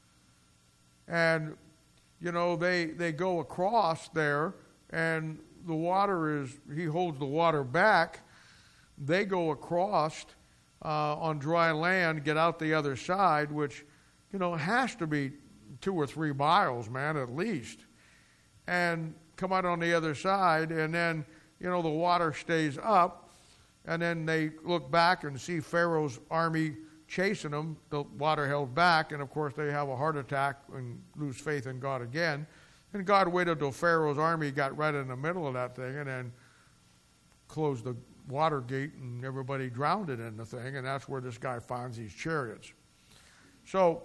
And, you know, they, they go across there, and the water is, he holds the water back. They go across uh, on dry land, get out the other side, which, you know, has to be two or three miles, man, at least. And come out on the other side, and then, you know, the water stays up, and then they look back and see Pharaoh's army chasing them, the water held back, and of course they have a heart attack and lose faith in God again. And God waited till Pharaoh's army got right in the middle of that thing and then closed the water gate, and everybody drowned it in the thing, and that's where this guy finds these chariots. So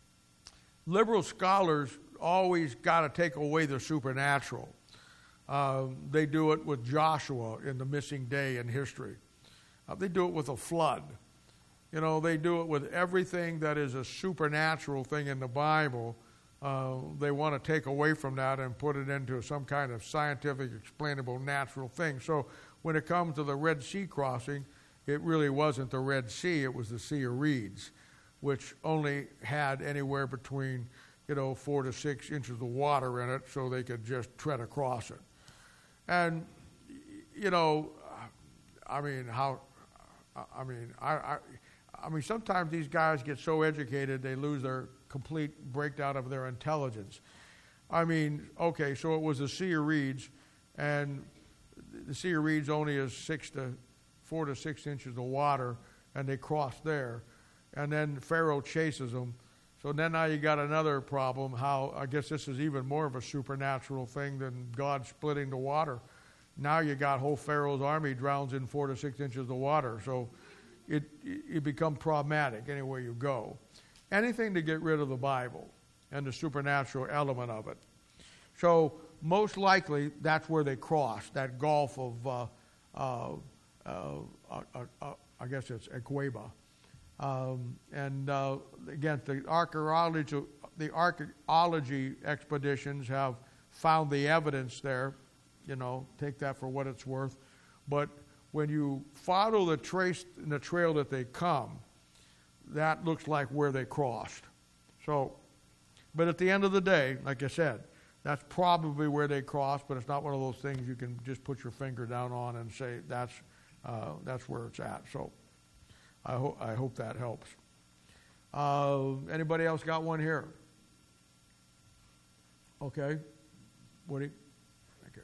liberal scholars always got to take away the supernatural. Uh, they do it with Joshua in the missing day in history. Uh, they do it with a flood. You know, they do it with everything that is a supernatural thing in the Bible. Uh, they want to take away from that and put it into some kind of scientific, explainable, natural thing. So when it comes to the Red Sea crossing, it really wasn't the Red Sea, it was the Sea of Reeds, which only had anywhere between, you know, four to six inches of water in it, so they could just tread across it. And, you know, I mean, how, I mean, I, I, I mean, sometimes these guys get so educated they lose their complete breakdown of their intelligence. I mean, okay, so it was the Sea of Reeds, and the Sea of Reeds only is six to four to six inches of water, and they cross there. And then Pharaoh chases them. So then now you got another problem, how I guess this is even more of a supernatural thing than God splitting the water. Now you got whole Pharaoh's army drowns in four to six inches of water. So it it becomes problematic anywhere you go. Anything to get rid of the Bible and the supernatural element of it. So most likely that's where they crossed, that Gulf of, uh, uh, uh, uh, uh, I guess it's Aqaba. Um, and uh, again, the archaeology, the archaeology expeditions have found the evidence there. You know, take that for what it's worth. But when you follow the trace in the trail that they come, that looks like where they crossed. So, but at the end of the day, like I said, that's probably where they crossed. But it's not one of those things you can just put your finger down on and say that's uh, that's where it's at. So. I, ho- I hope that helps. Uh, anybody else got one here? Okay. What do you? Okay.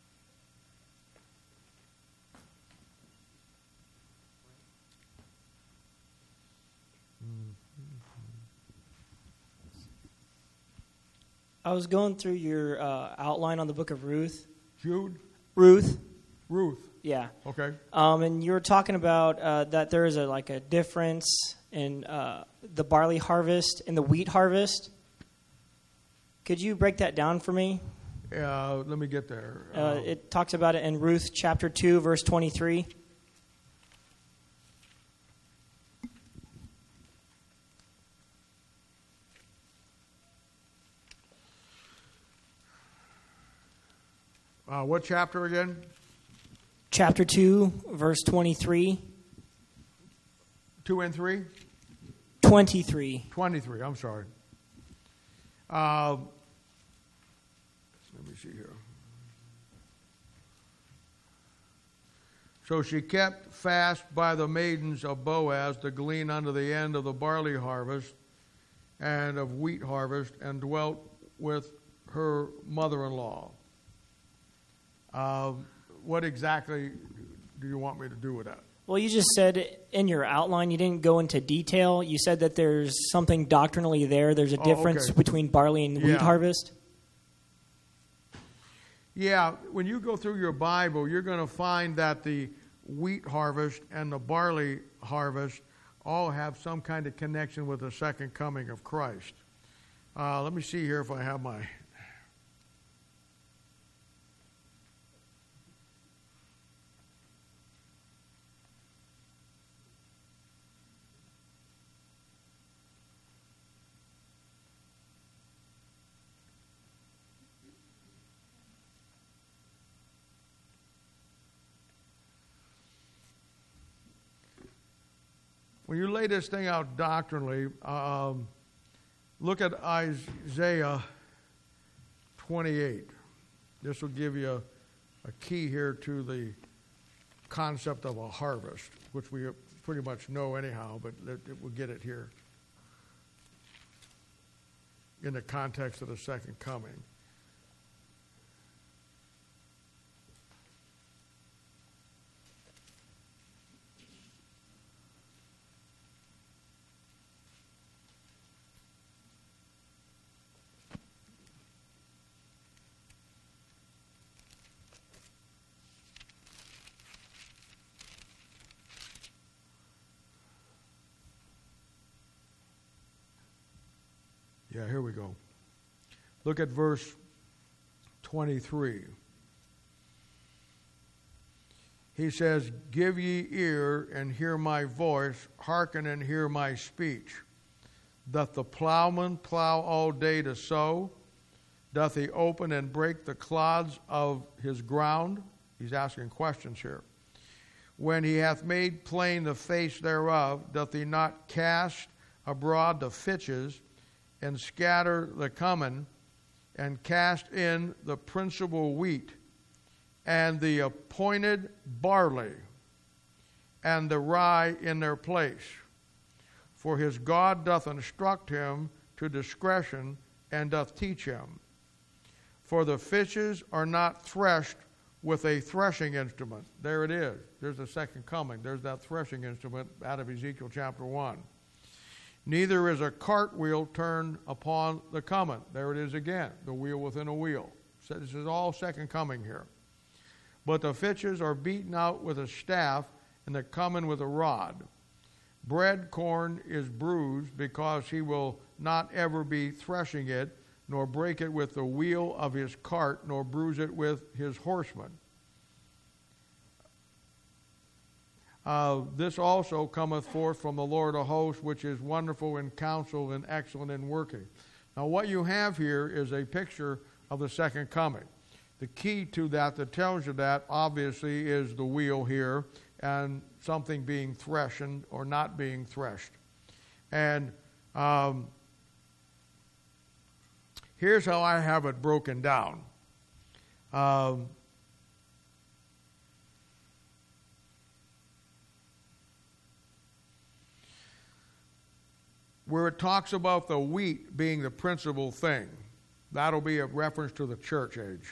I was going through your uh, outline on the book of Ruth. Jude? Ruth. Ruth. Yeah. Okay. Um, and you were talking about uh, that there is a like a difference in uh, the barley harvest and the wheat harvest. Could you break that down for me? Uh, let me get there. Uh, Uh, it talks about it in Ruth chapter two, verse twenty-three. uh, what chapter again? Chapter two, verse twenty-three. Two and three? twenty-three. twenty-three, I'm sorry. Uh, let me see here. So she kept fast by the maidens of Boaz to glean unto the end of the barley harvest and of wheat harvest, and dwelt with her mother-in-law. Uh, what exactly do you want me to do with that? Well, you just said in your outline, you didn't go into detail. You said that there's something doctrinally there. There's a Oh, difference okay. between barley and wheat Yeah. harvest. Yeah, when you go through your Bible, you're going to find that the wheat harvest and the barley harvest all have some kind of connection with the second coming of Christ. Uh, let me see here if I have my... When you lay this thing out doctrinally, um, look at Isaiah twenty-eight. This will give you a, a key here to the concept of a harvest, which we pretty much know anyhow, but it, it, we'll get it here in the context of the second coming. Yeah, here we go. Look at verse twenty-three. He says, "Give ye ear and hear my voice, hearken and hear my speech. Doth the plowman plow all day to sow? Doth he open and break the clods of his ground?" He's asking questions here. "When he hath made plain the face thereof, doth he not cast abroad the fitches, and scatter the cumin, and cast in the principal wheat, and the appointed barley, and the rye in their place? For his God doth instruct him to discretion, and doth teach him. For the fishes are not threshed with a threshing instrument." There it is. There's the second coming. There's that threshing instrument out of Ezekiel chapter one. "Neither is a cartwheel turned upon the cumin." There it is again, the wheel within a wheel. So this is all second coming here. "But the fitches are beaten out with a staff, and the cumin with a rod. Bread corn is bruised, because he will not ever be threshing it, nor break it with the wheel of his cart, nor bruise it with his horsemen. Uh, this also cometh forth from the Lord of hosts, which is wonderful in counsel and excellent in working." Now what you have here is a picture of the second coming. The key to that that tells you that, obviously, is the wheel here and something being threshed or not being threshed. And um, here's how I have it broken down. Um, where it talks about the wheat being the principal thing, that'll be a reference to the church age.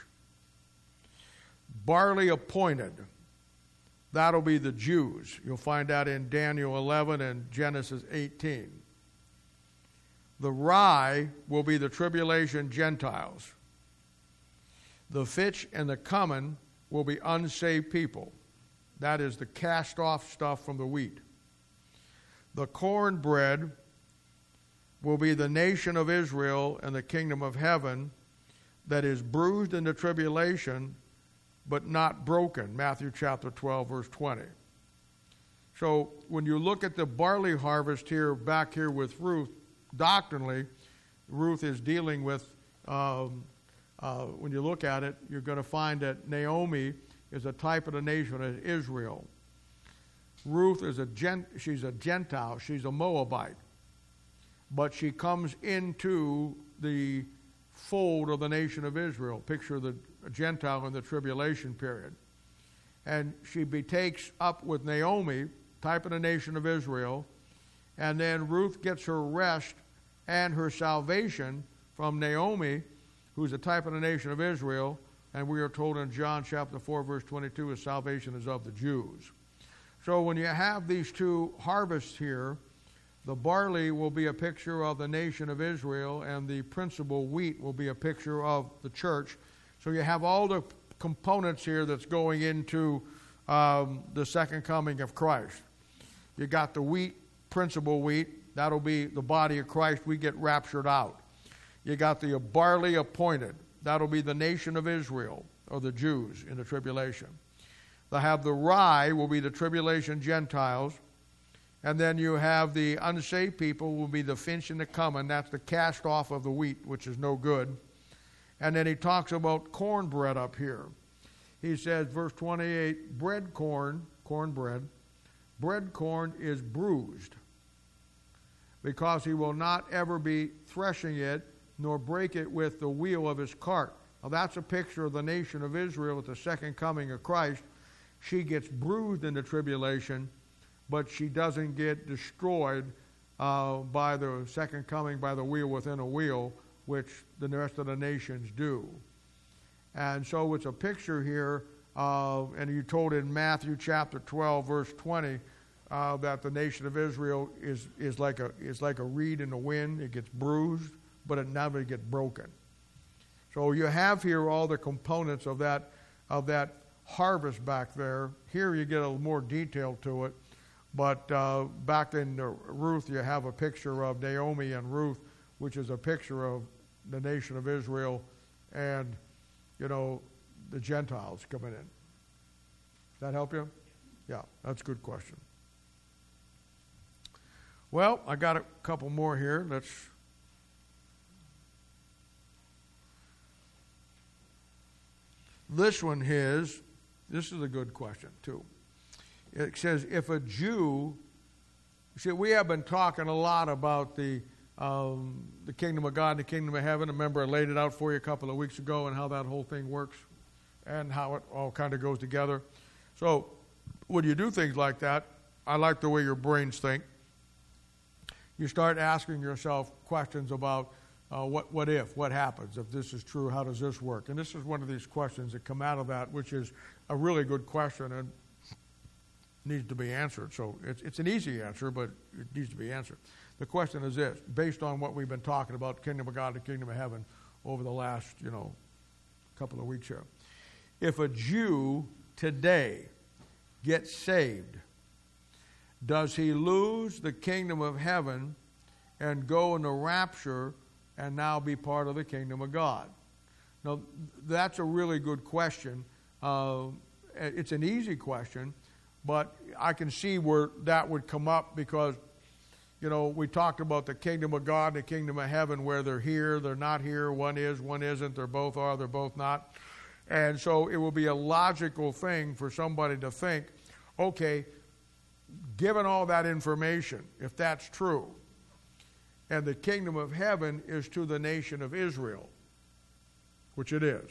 Barley appointed, that'll be the Jews. You'll find that in Daniel eleven and Genesis eighteen. The rye will be the tribulation Gentiles. The fitch and the cumin will be unsaved people. That is the cast off stuff from the wheat. The cornbread will be the nation of Israel and the kingdom of heaven, that is bruised in the tribulation, but not broken. Matthew chapter twelve, verse twenty. So when you look at the barley harvest here, back here with Ruth, doctrinally, Ruth is dealing with, um, uh, when you look at it, you're going to find that Naomi is a type of the nation of Israel. Ruth is a gent, she's a Gentile, she's a Moabite. But she comes into the fold of the nation of Israel. Picture the Gentile in the tribulation period. And she betakes up with Naomi, type of the nation of Israel, and then Ruth gets her rest and her salvation from Naomi who's a type of the nation of Israel, and we are told in John chapter four, verse twenty-two, his salvation is of the Jews. So when you have these two harvests here, the barley will be a picture of the nation of Israel, and the principal wheat will be a picture of the church. So you have all the components here that's going into um, the second coming of Christ. You got the wheat, principal wheat. That'll be the body of Christ. We get raptured out. You got the barley appointed. That'll be the nation of Israel, or the Jews in the tribulation. They'll have the rye, will be the tribulation Gentiles. And then you have the unsaved people, will be the finch and the cumin. That's the cast off of the wheat, which is no good. And then he talks about cornbread up here. He says, verse twenty-eight, bread corn, cornbread, bread corn is bruised, because he will not ever be threshing it, nor break it with the wheel of his cart. Now that's a picture of the nation of Israel at the second coming of Christ. She gets bruised in the tribulation, but she doesn't get destroyed uh, by the second coming, by the wheel within a wheel, which the rest of the nations do. And so it's a picture here, uh, and you told in Matthew chapter twelve, verse twenty, uh, that the nation of Israel is, is, like a, is like a reed in the wind. It gets bruised, but it never gets broken. So you have here all the components of that, of that harvest back there. Here you get a little more detail to it. But uh, back in uh, Ruth, you have a picture of Naomi and Ruth, which is a picture of the nation of Israel and, you know, the Gentiles coming in. Does that help you? Yeah, that's a good question. Well, I got a couple more here. Let's. This one is, this is a good question, too. It says, if a Jew, see, we have been talking a lot about the um, the kingdom of God and the kingdom of heaven. Remember, I laid it out for you a couple of weeks ago and how that whole thing works and how it all kind of goes together. So when you do things like that, I like the way your brains think. You start asking yourself questions about uh, what, what if, what happens, if this is true, how does this work? And this is one of these questions that come out of that, which is a really good question and needs to be answered. So it's, it's an easy answer, but it needs to be answered. The question is this, based on what we've been talking about, the kingdom of God, the kingdom of heaven, over the last, you know, couple of weeks here. If a Jew today gets saved, does he lose the kingdom of heaven and go in the rapture and now be part of the kingdom of God? Now, that's a really good question. Uh, it's an easy question, but I can see where that would come up because, you know, we talked about the kingdom of God and the kingdom of heaven, where they're here, they're not here, one is, one isn't, they're both are, they're both not. And so it will be a logical thing for somebody to think, okay, given all that information, if that's true, and the kingdom of heaven is to the nation of Israel, which it is,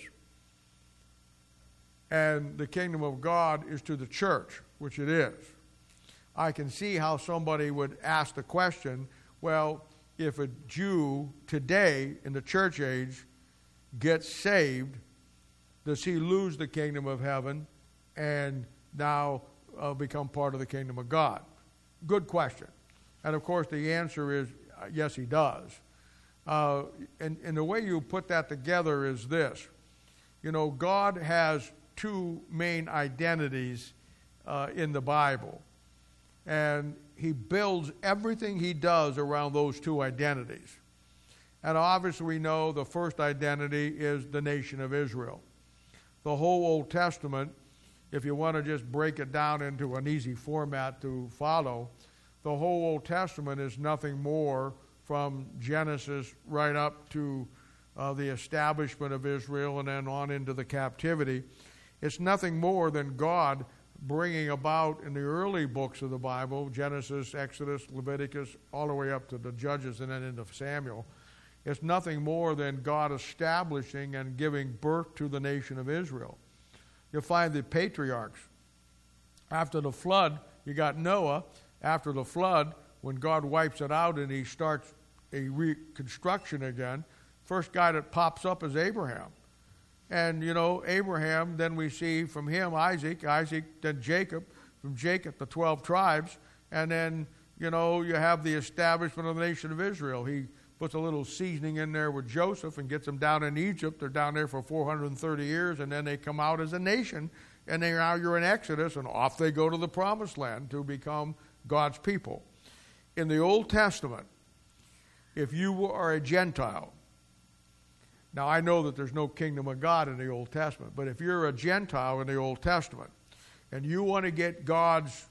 and the kingdom of God is to the church, which it is, I can see how somebody would ask the question, well, if a Jew today in the church age gets saved, does he lose the kingdom of heaven and now uh, become part of the kingdom of God? Good question. And of course the answer is uh, yes, he does. Uh, and, and the way you put that together is this. You know, God has two main identities uh, in the Bible. And he builds everything he does around those two identities. And obviously we know the first identity is the nation of Israel. The whole Old Testament, if you want to just break it down into an easy format to follow, the whole Old Testament is nothing more from Genesis right up to uh, the establishment of Israel and then on into the captivity. It's nothing more than God bringing about in the early books of the Bible, Genesis, Exodus, Leviticus, all the way up to the Judges and then into Samuel. It's nothing more than God establishing and giving birth to the nation of Israel. You'll find the patriarchs. After the flood, you got Noah. After the flood, when God wipes it out and he starts a reconstruction again, First guy that pops up is Abraham. And, you know, Abraham, then we see from him Isaac, Isaac, then Jacob, from Jacob, the twelve tribes, and then, you know, you have the establishment of the nation of Israel. He puts a little seasoning in there with Joseph and gets them down in Egypt. They're down there for four hundred thirty years, and then they come out as a nation, and they, now you're in Exodus, and off they go to the promised land to become God's people. In the Old Testament, if you are a Gentile, now I know that there's no kingdom of God in the Old Testament, but if you're a Gentile in the Old Testament, and you want to get God's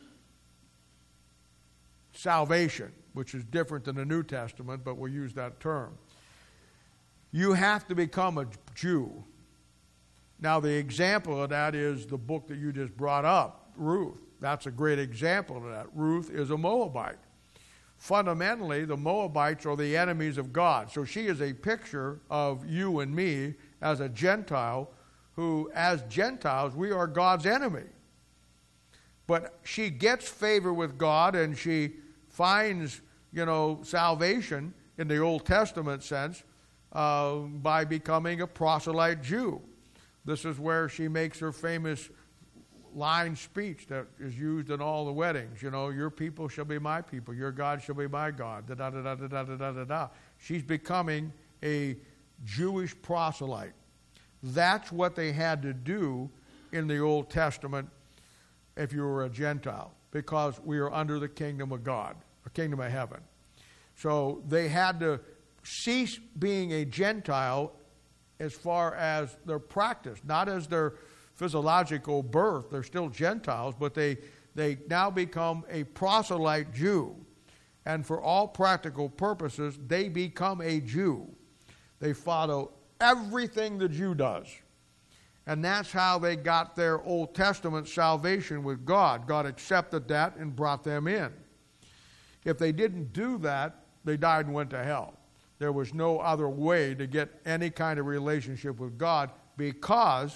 salvation, which is different than the New Testament, but we'll use that term, you have to become a Jew. Now, the example of that is the book that you just brought up, Ruth. That's a great example of that. Ruth is a Moabite. Fundamentally, the Moabites are the enemies of God. So she is a picture of you and me as a Gentile who, as Gentiles, we are God's enemy. But she gets favor with God, and she finds, you know, salvation in the Old Testament sense uh, by becoming a proselyte Jew. This is where she makes her famous line speech that is used in all the weddings. You know, your people shall be my people, your God shall be my God. Da da da da da da da da da. She's becoming a Jewish proselyte. That's what they had to do in the Old Testament if you were a Gentile, because we are under the kingdom of God, the kingdom of heaven. So they had to cease being a Gentile as far as their practice, not as their physiological birth. They're still Gentiles, but they, they now become a proselyte Jew. And for all practical purposes, they become a Jew. They follow everything the Jew does. And that's how they got their Old Testament salvation with God. God accepted that and brought them in. If they didn't do that, they died and went to hell. There was no other way to get any kind of relationship with God, because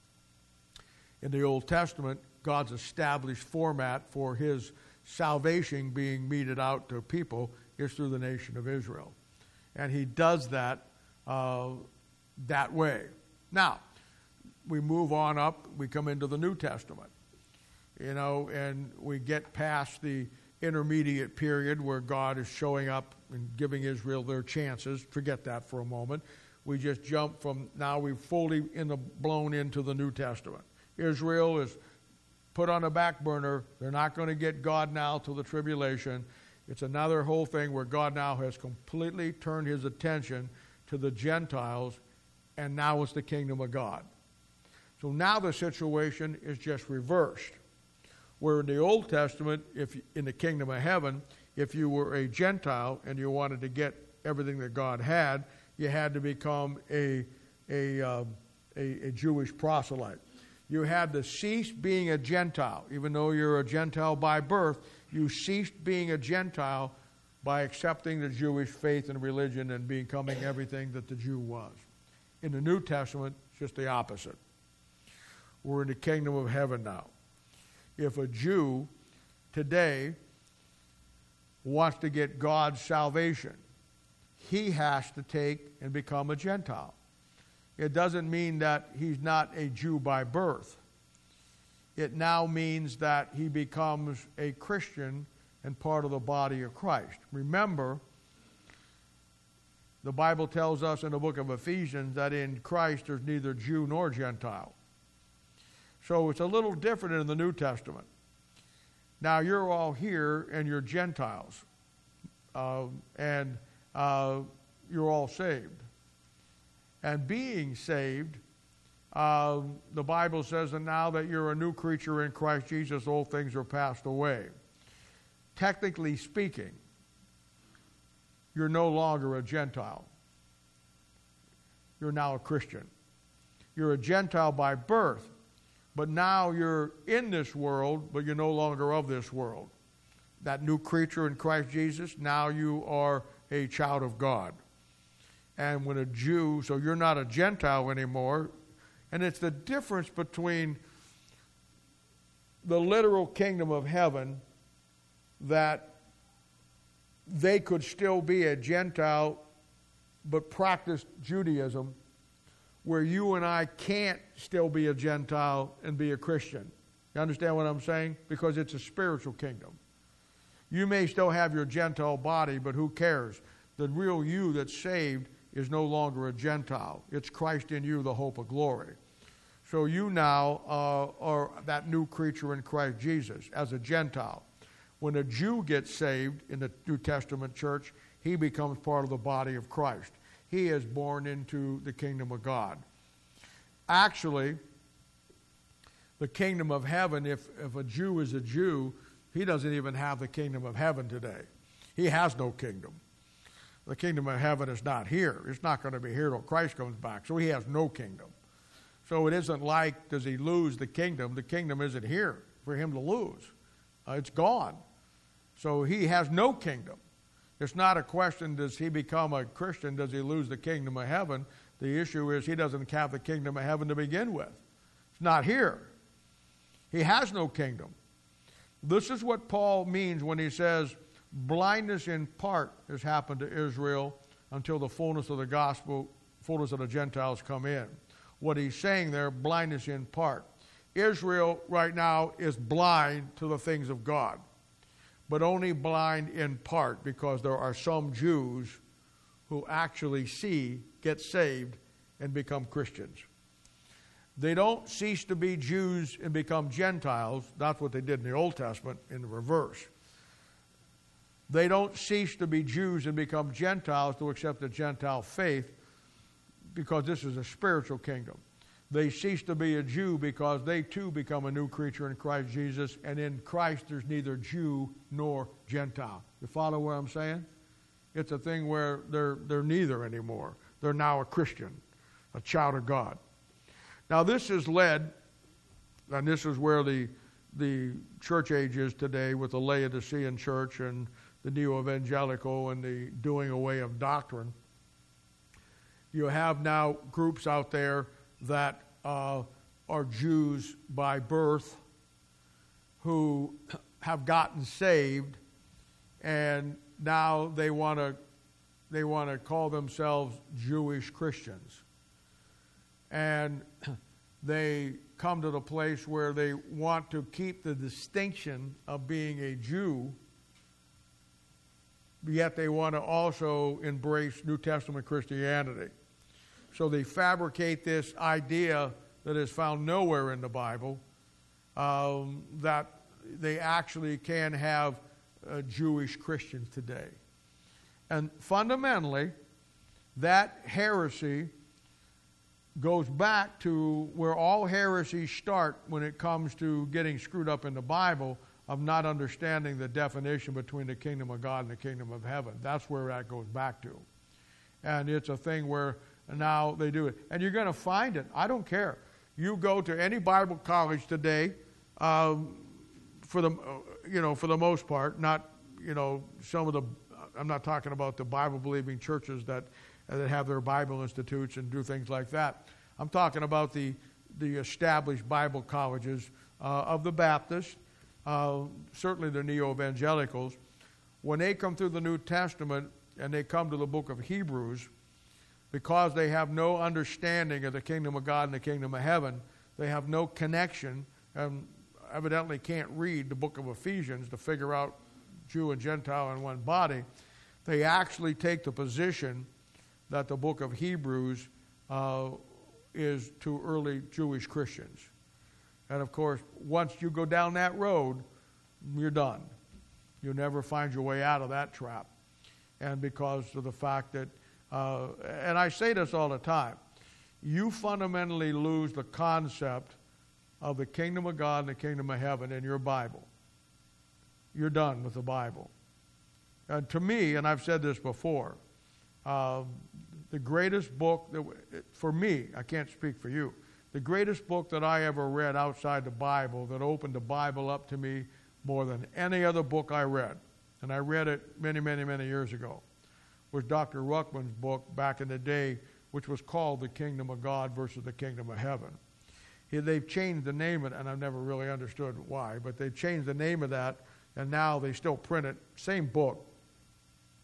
in the Old Testament, God's established format for his salvation being meted out to people is through the nation of Israel. And he does that uh, that way. Now, we move on up, we come into the New Testament, you know, and we get past the intermediate period where God is showing up and giving Israel their chances. Forget that for a moment. We just jump from, now we've fully in the, blown into the New Testament. Israel is put on a back burner. They're not going to get God now till the tribulation. It's another whole thing where God now has completely turned his attention to the Gentiles, and now it's the kingdom of God. So now the situation is just reversed. Where in the Old Testament, if in the kingdom of heaven, if you were a Gentile and you wanted to get everything that God had, you had to become a, a, uh, a, a Jewish proselyte. You had to cease being a Gentile. Even though you're a Gentile by birth, you ceased being a Gentile by accepting the Jewish faith and religion and becoming everything that the Jew was. In the New Testament, it's just the opposite. We're in the kingdom of heaven now. If a Jew today wants to get God's salvation, he has to take and become a Gentile. It doesn't mean that he's not a Jew by birth. It now means that he becomes a Christian and part of the body of Christ. Remember, the Bible tells us in the book of Ephesians that in Christ there's neither Jew nor Gentile. So it's a little different in the New Testament. Now you're all here and you're Gentiles. Uh, and uh, you're all saved. And being saved, uh, the Bible says that now that you're a new creature in Christ Jesus, old things are passed away. Technically speaking, you're no longer a Gentile. You're now a Christian. You're a Gentile by birth. But now you're in this world, but you're no longer of this world. That new creature in Christ Jesus, now you are a child of God. And when a Jew, so you're not a Gentile anymore. And it's the difference between the literal kingdom of heaven, that they could still be a Gentile but practiced Judaism, where you and I can't still be a Gentile and be a Christian. You understand what I'm saying? Because it's a spiritual kingdom. You may still have your Gentile body, but who cares? The real you that's saved is no longer a Gentile. It's Christ in you, the hope of glory. So you now uh, are that new creature in Christ Jesus as a Gentile. When a Jew gets saved in the New Testament church, he becomes part of the body of Christ. He is born into the kingdom of God. Actually, the kingdom of heaven, if, if a Jew is a Jew, he doesn't even have the kingdom of heaven today. He has no kingdom. The kingdom of heaven is not here. It's not going to be here till Christ comes back. So he has no kingdom. So it isn't like, does he lose the kingdom? The kingdom isn't here for him to lose. Uh, it's gone. So he has no kingdom. It's not a question, does he become a Christian? Does he lose the kingdom of heaven? The issue is he doesn't have the kingdom of heaven to begin with. It's not here. He has no kingdom. This is what Paul means when he says, blindness in part has happened to Israel until the fullness of the gospel, fullness of the Gentiles come in. What he's saying there, blindness in part. Israel right now is blind to the things of God, but only blind in part because there are some Jews who actually see, get saved, and become Christians. They don't cease to be Jews and become Gentiles. That's what they did in the Old Testament in the reverse. They don't cease to be Jews and become Gentiles to accept the Gentile faith because this is a spiritual kingdom. They cease to be a Jew because they too become a new creature in Christ Jesus, and in Christ there's neither Jew nor Gentile. You follow what I'm saying? It's a thing where they're, they're neither anymore. They're now a Christian, a child of God. Now this is led, and this is where the, the church age is today with the Laodicean church and the neo-evangelical and the doing away of doctrine. You have now groups out there that uh, are Jews by birth who have gotten saved, and now they want to they want to call themselves Jewish Christians. And they come to the place where they want to keep the distinction of being a Jew, yet they want to also embrace New Testament Christianity. So they fabricate this idea that is found nowhere in the Bible, um, that they actually can have uh, Jewish Christians today. And fundamentally, that heresy goes back to where all heresies start when it comes to getting screwed up in the Bible, of not understanding the definition between the kingdom of God and the kingdom of heaven. That's where that goes back to. And it's a thing where now they do it. And you're going to find it. I don't care. You go to any Bible college today, um, for the, you know, for the most part, not, you know, some of the, I'm not talking about the Bible-believing churches that that have their Bible institutes and do things like that. I'm talking about the, the established Bible colleges uh, of the Baptists, uh, certainly the neo-evangelicals. When they come through the New Testament and they come to the book of Hebrews, because they have no understanding of the kingdom of God and the kingdom of heaven, they have no connection, and evidently can't read the book of Ephesians to figure out Jew and Gentile in one body. They actually take the position that the book of Hebrews uh, is to early Jewish Christians. And of course, once you go down that road, you're done. You'll never find your way out of that trap. And because of the fact that, uh, and I say this all the time, you fundamentally lose the concept of the kingdom of God and the kingdom of heaven in your Bible. You're done with the Bible. And to me, and I've said this before, Uh, the greatest book, that, for me, I can't speak for you, the greatest book that I ever read outside the Bible that opened the Bible up to me more than any other book I read, and I read it many, many, many years ago, was Doctor Ruckman's book back in the day, which was called The Kingdom of God versus the Kingdom of Heaven. He, they've changed the name of it, and I've never really understood why, but they've changed the name of that, and now they still print it, same book.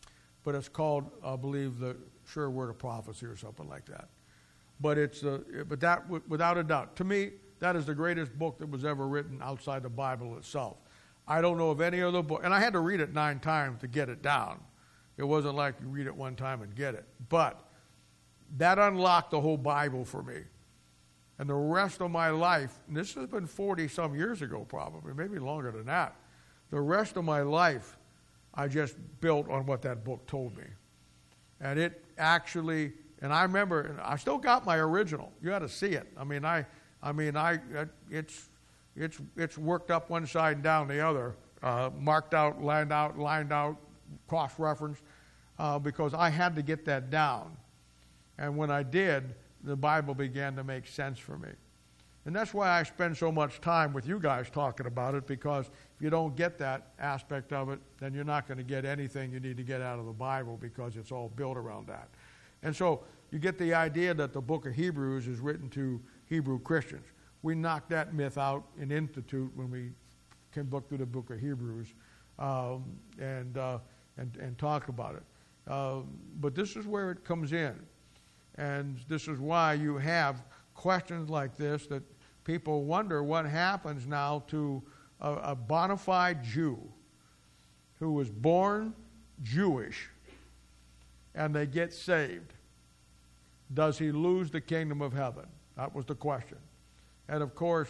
but it's called, I believe, the Sure Word of Prophecy or something like that. But it's uh, but that without a doubt, to me, that is the greatest book that was ever written outside the Bible itself. I don't know of any other book, and I had to read it nine times to get it down. It wasn't like you read it one time and get it. But that unlocked the whole Bible for me. And the rest of my life, and this has been forty-some years ago probably, maybe longer than that, the rest of my life I just built on what that book told me. And it actually, and I remember, and I still got my original. You got to see it. I mean, I, I mean, I, it's, it's, it's worked up one side and down the other, uh, marked out, lined out, lined out, cross-referenced, uh, because I had to get that down. And when I did, the Bible began to make sense for me. And that's why I spend so much time with you guys talking about it, because if you don't get that aspect of it, then you're not going to get anything you need to get out of the Bible, because it's all built around that. And so you get the idea that the book of Hebrews is written to Hebrew Christians. We knocked that myth out in Institute when we can look through the book of Hebrews um, and, uh, and, and talk about it. Uh, but this is where it comes in. And this is why you have questions like this that people wonder what happens now to a, a bona fide Jew who was born Jewish and they get saved. Does he lose the kingdom of heaven? That was the question. And of course,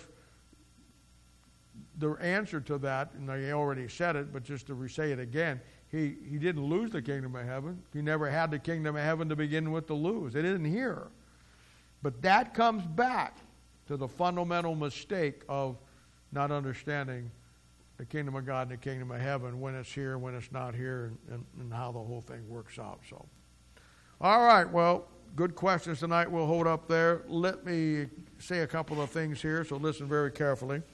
the answer to that, and I already said it, but just to say it again, he, he didn't lose the kingdom of heaven. He never had the kingdom of heaven to begin with to lose. It isn't here. But that comes back to the fundamental mistake of not understanding the kingdom of God and the kingdom of heaven, when it's here, when it's not here, and, and, and how the whole thing works out. So, all right, well, good questions tonight. We'll hold up there. Let me say a couple of things here, so listen very carefully.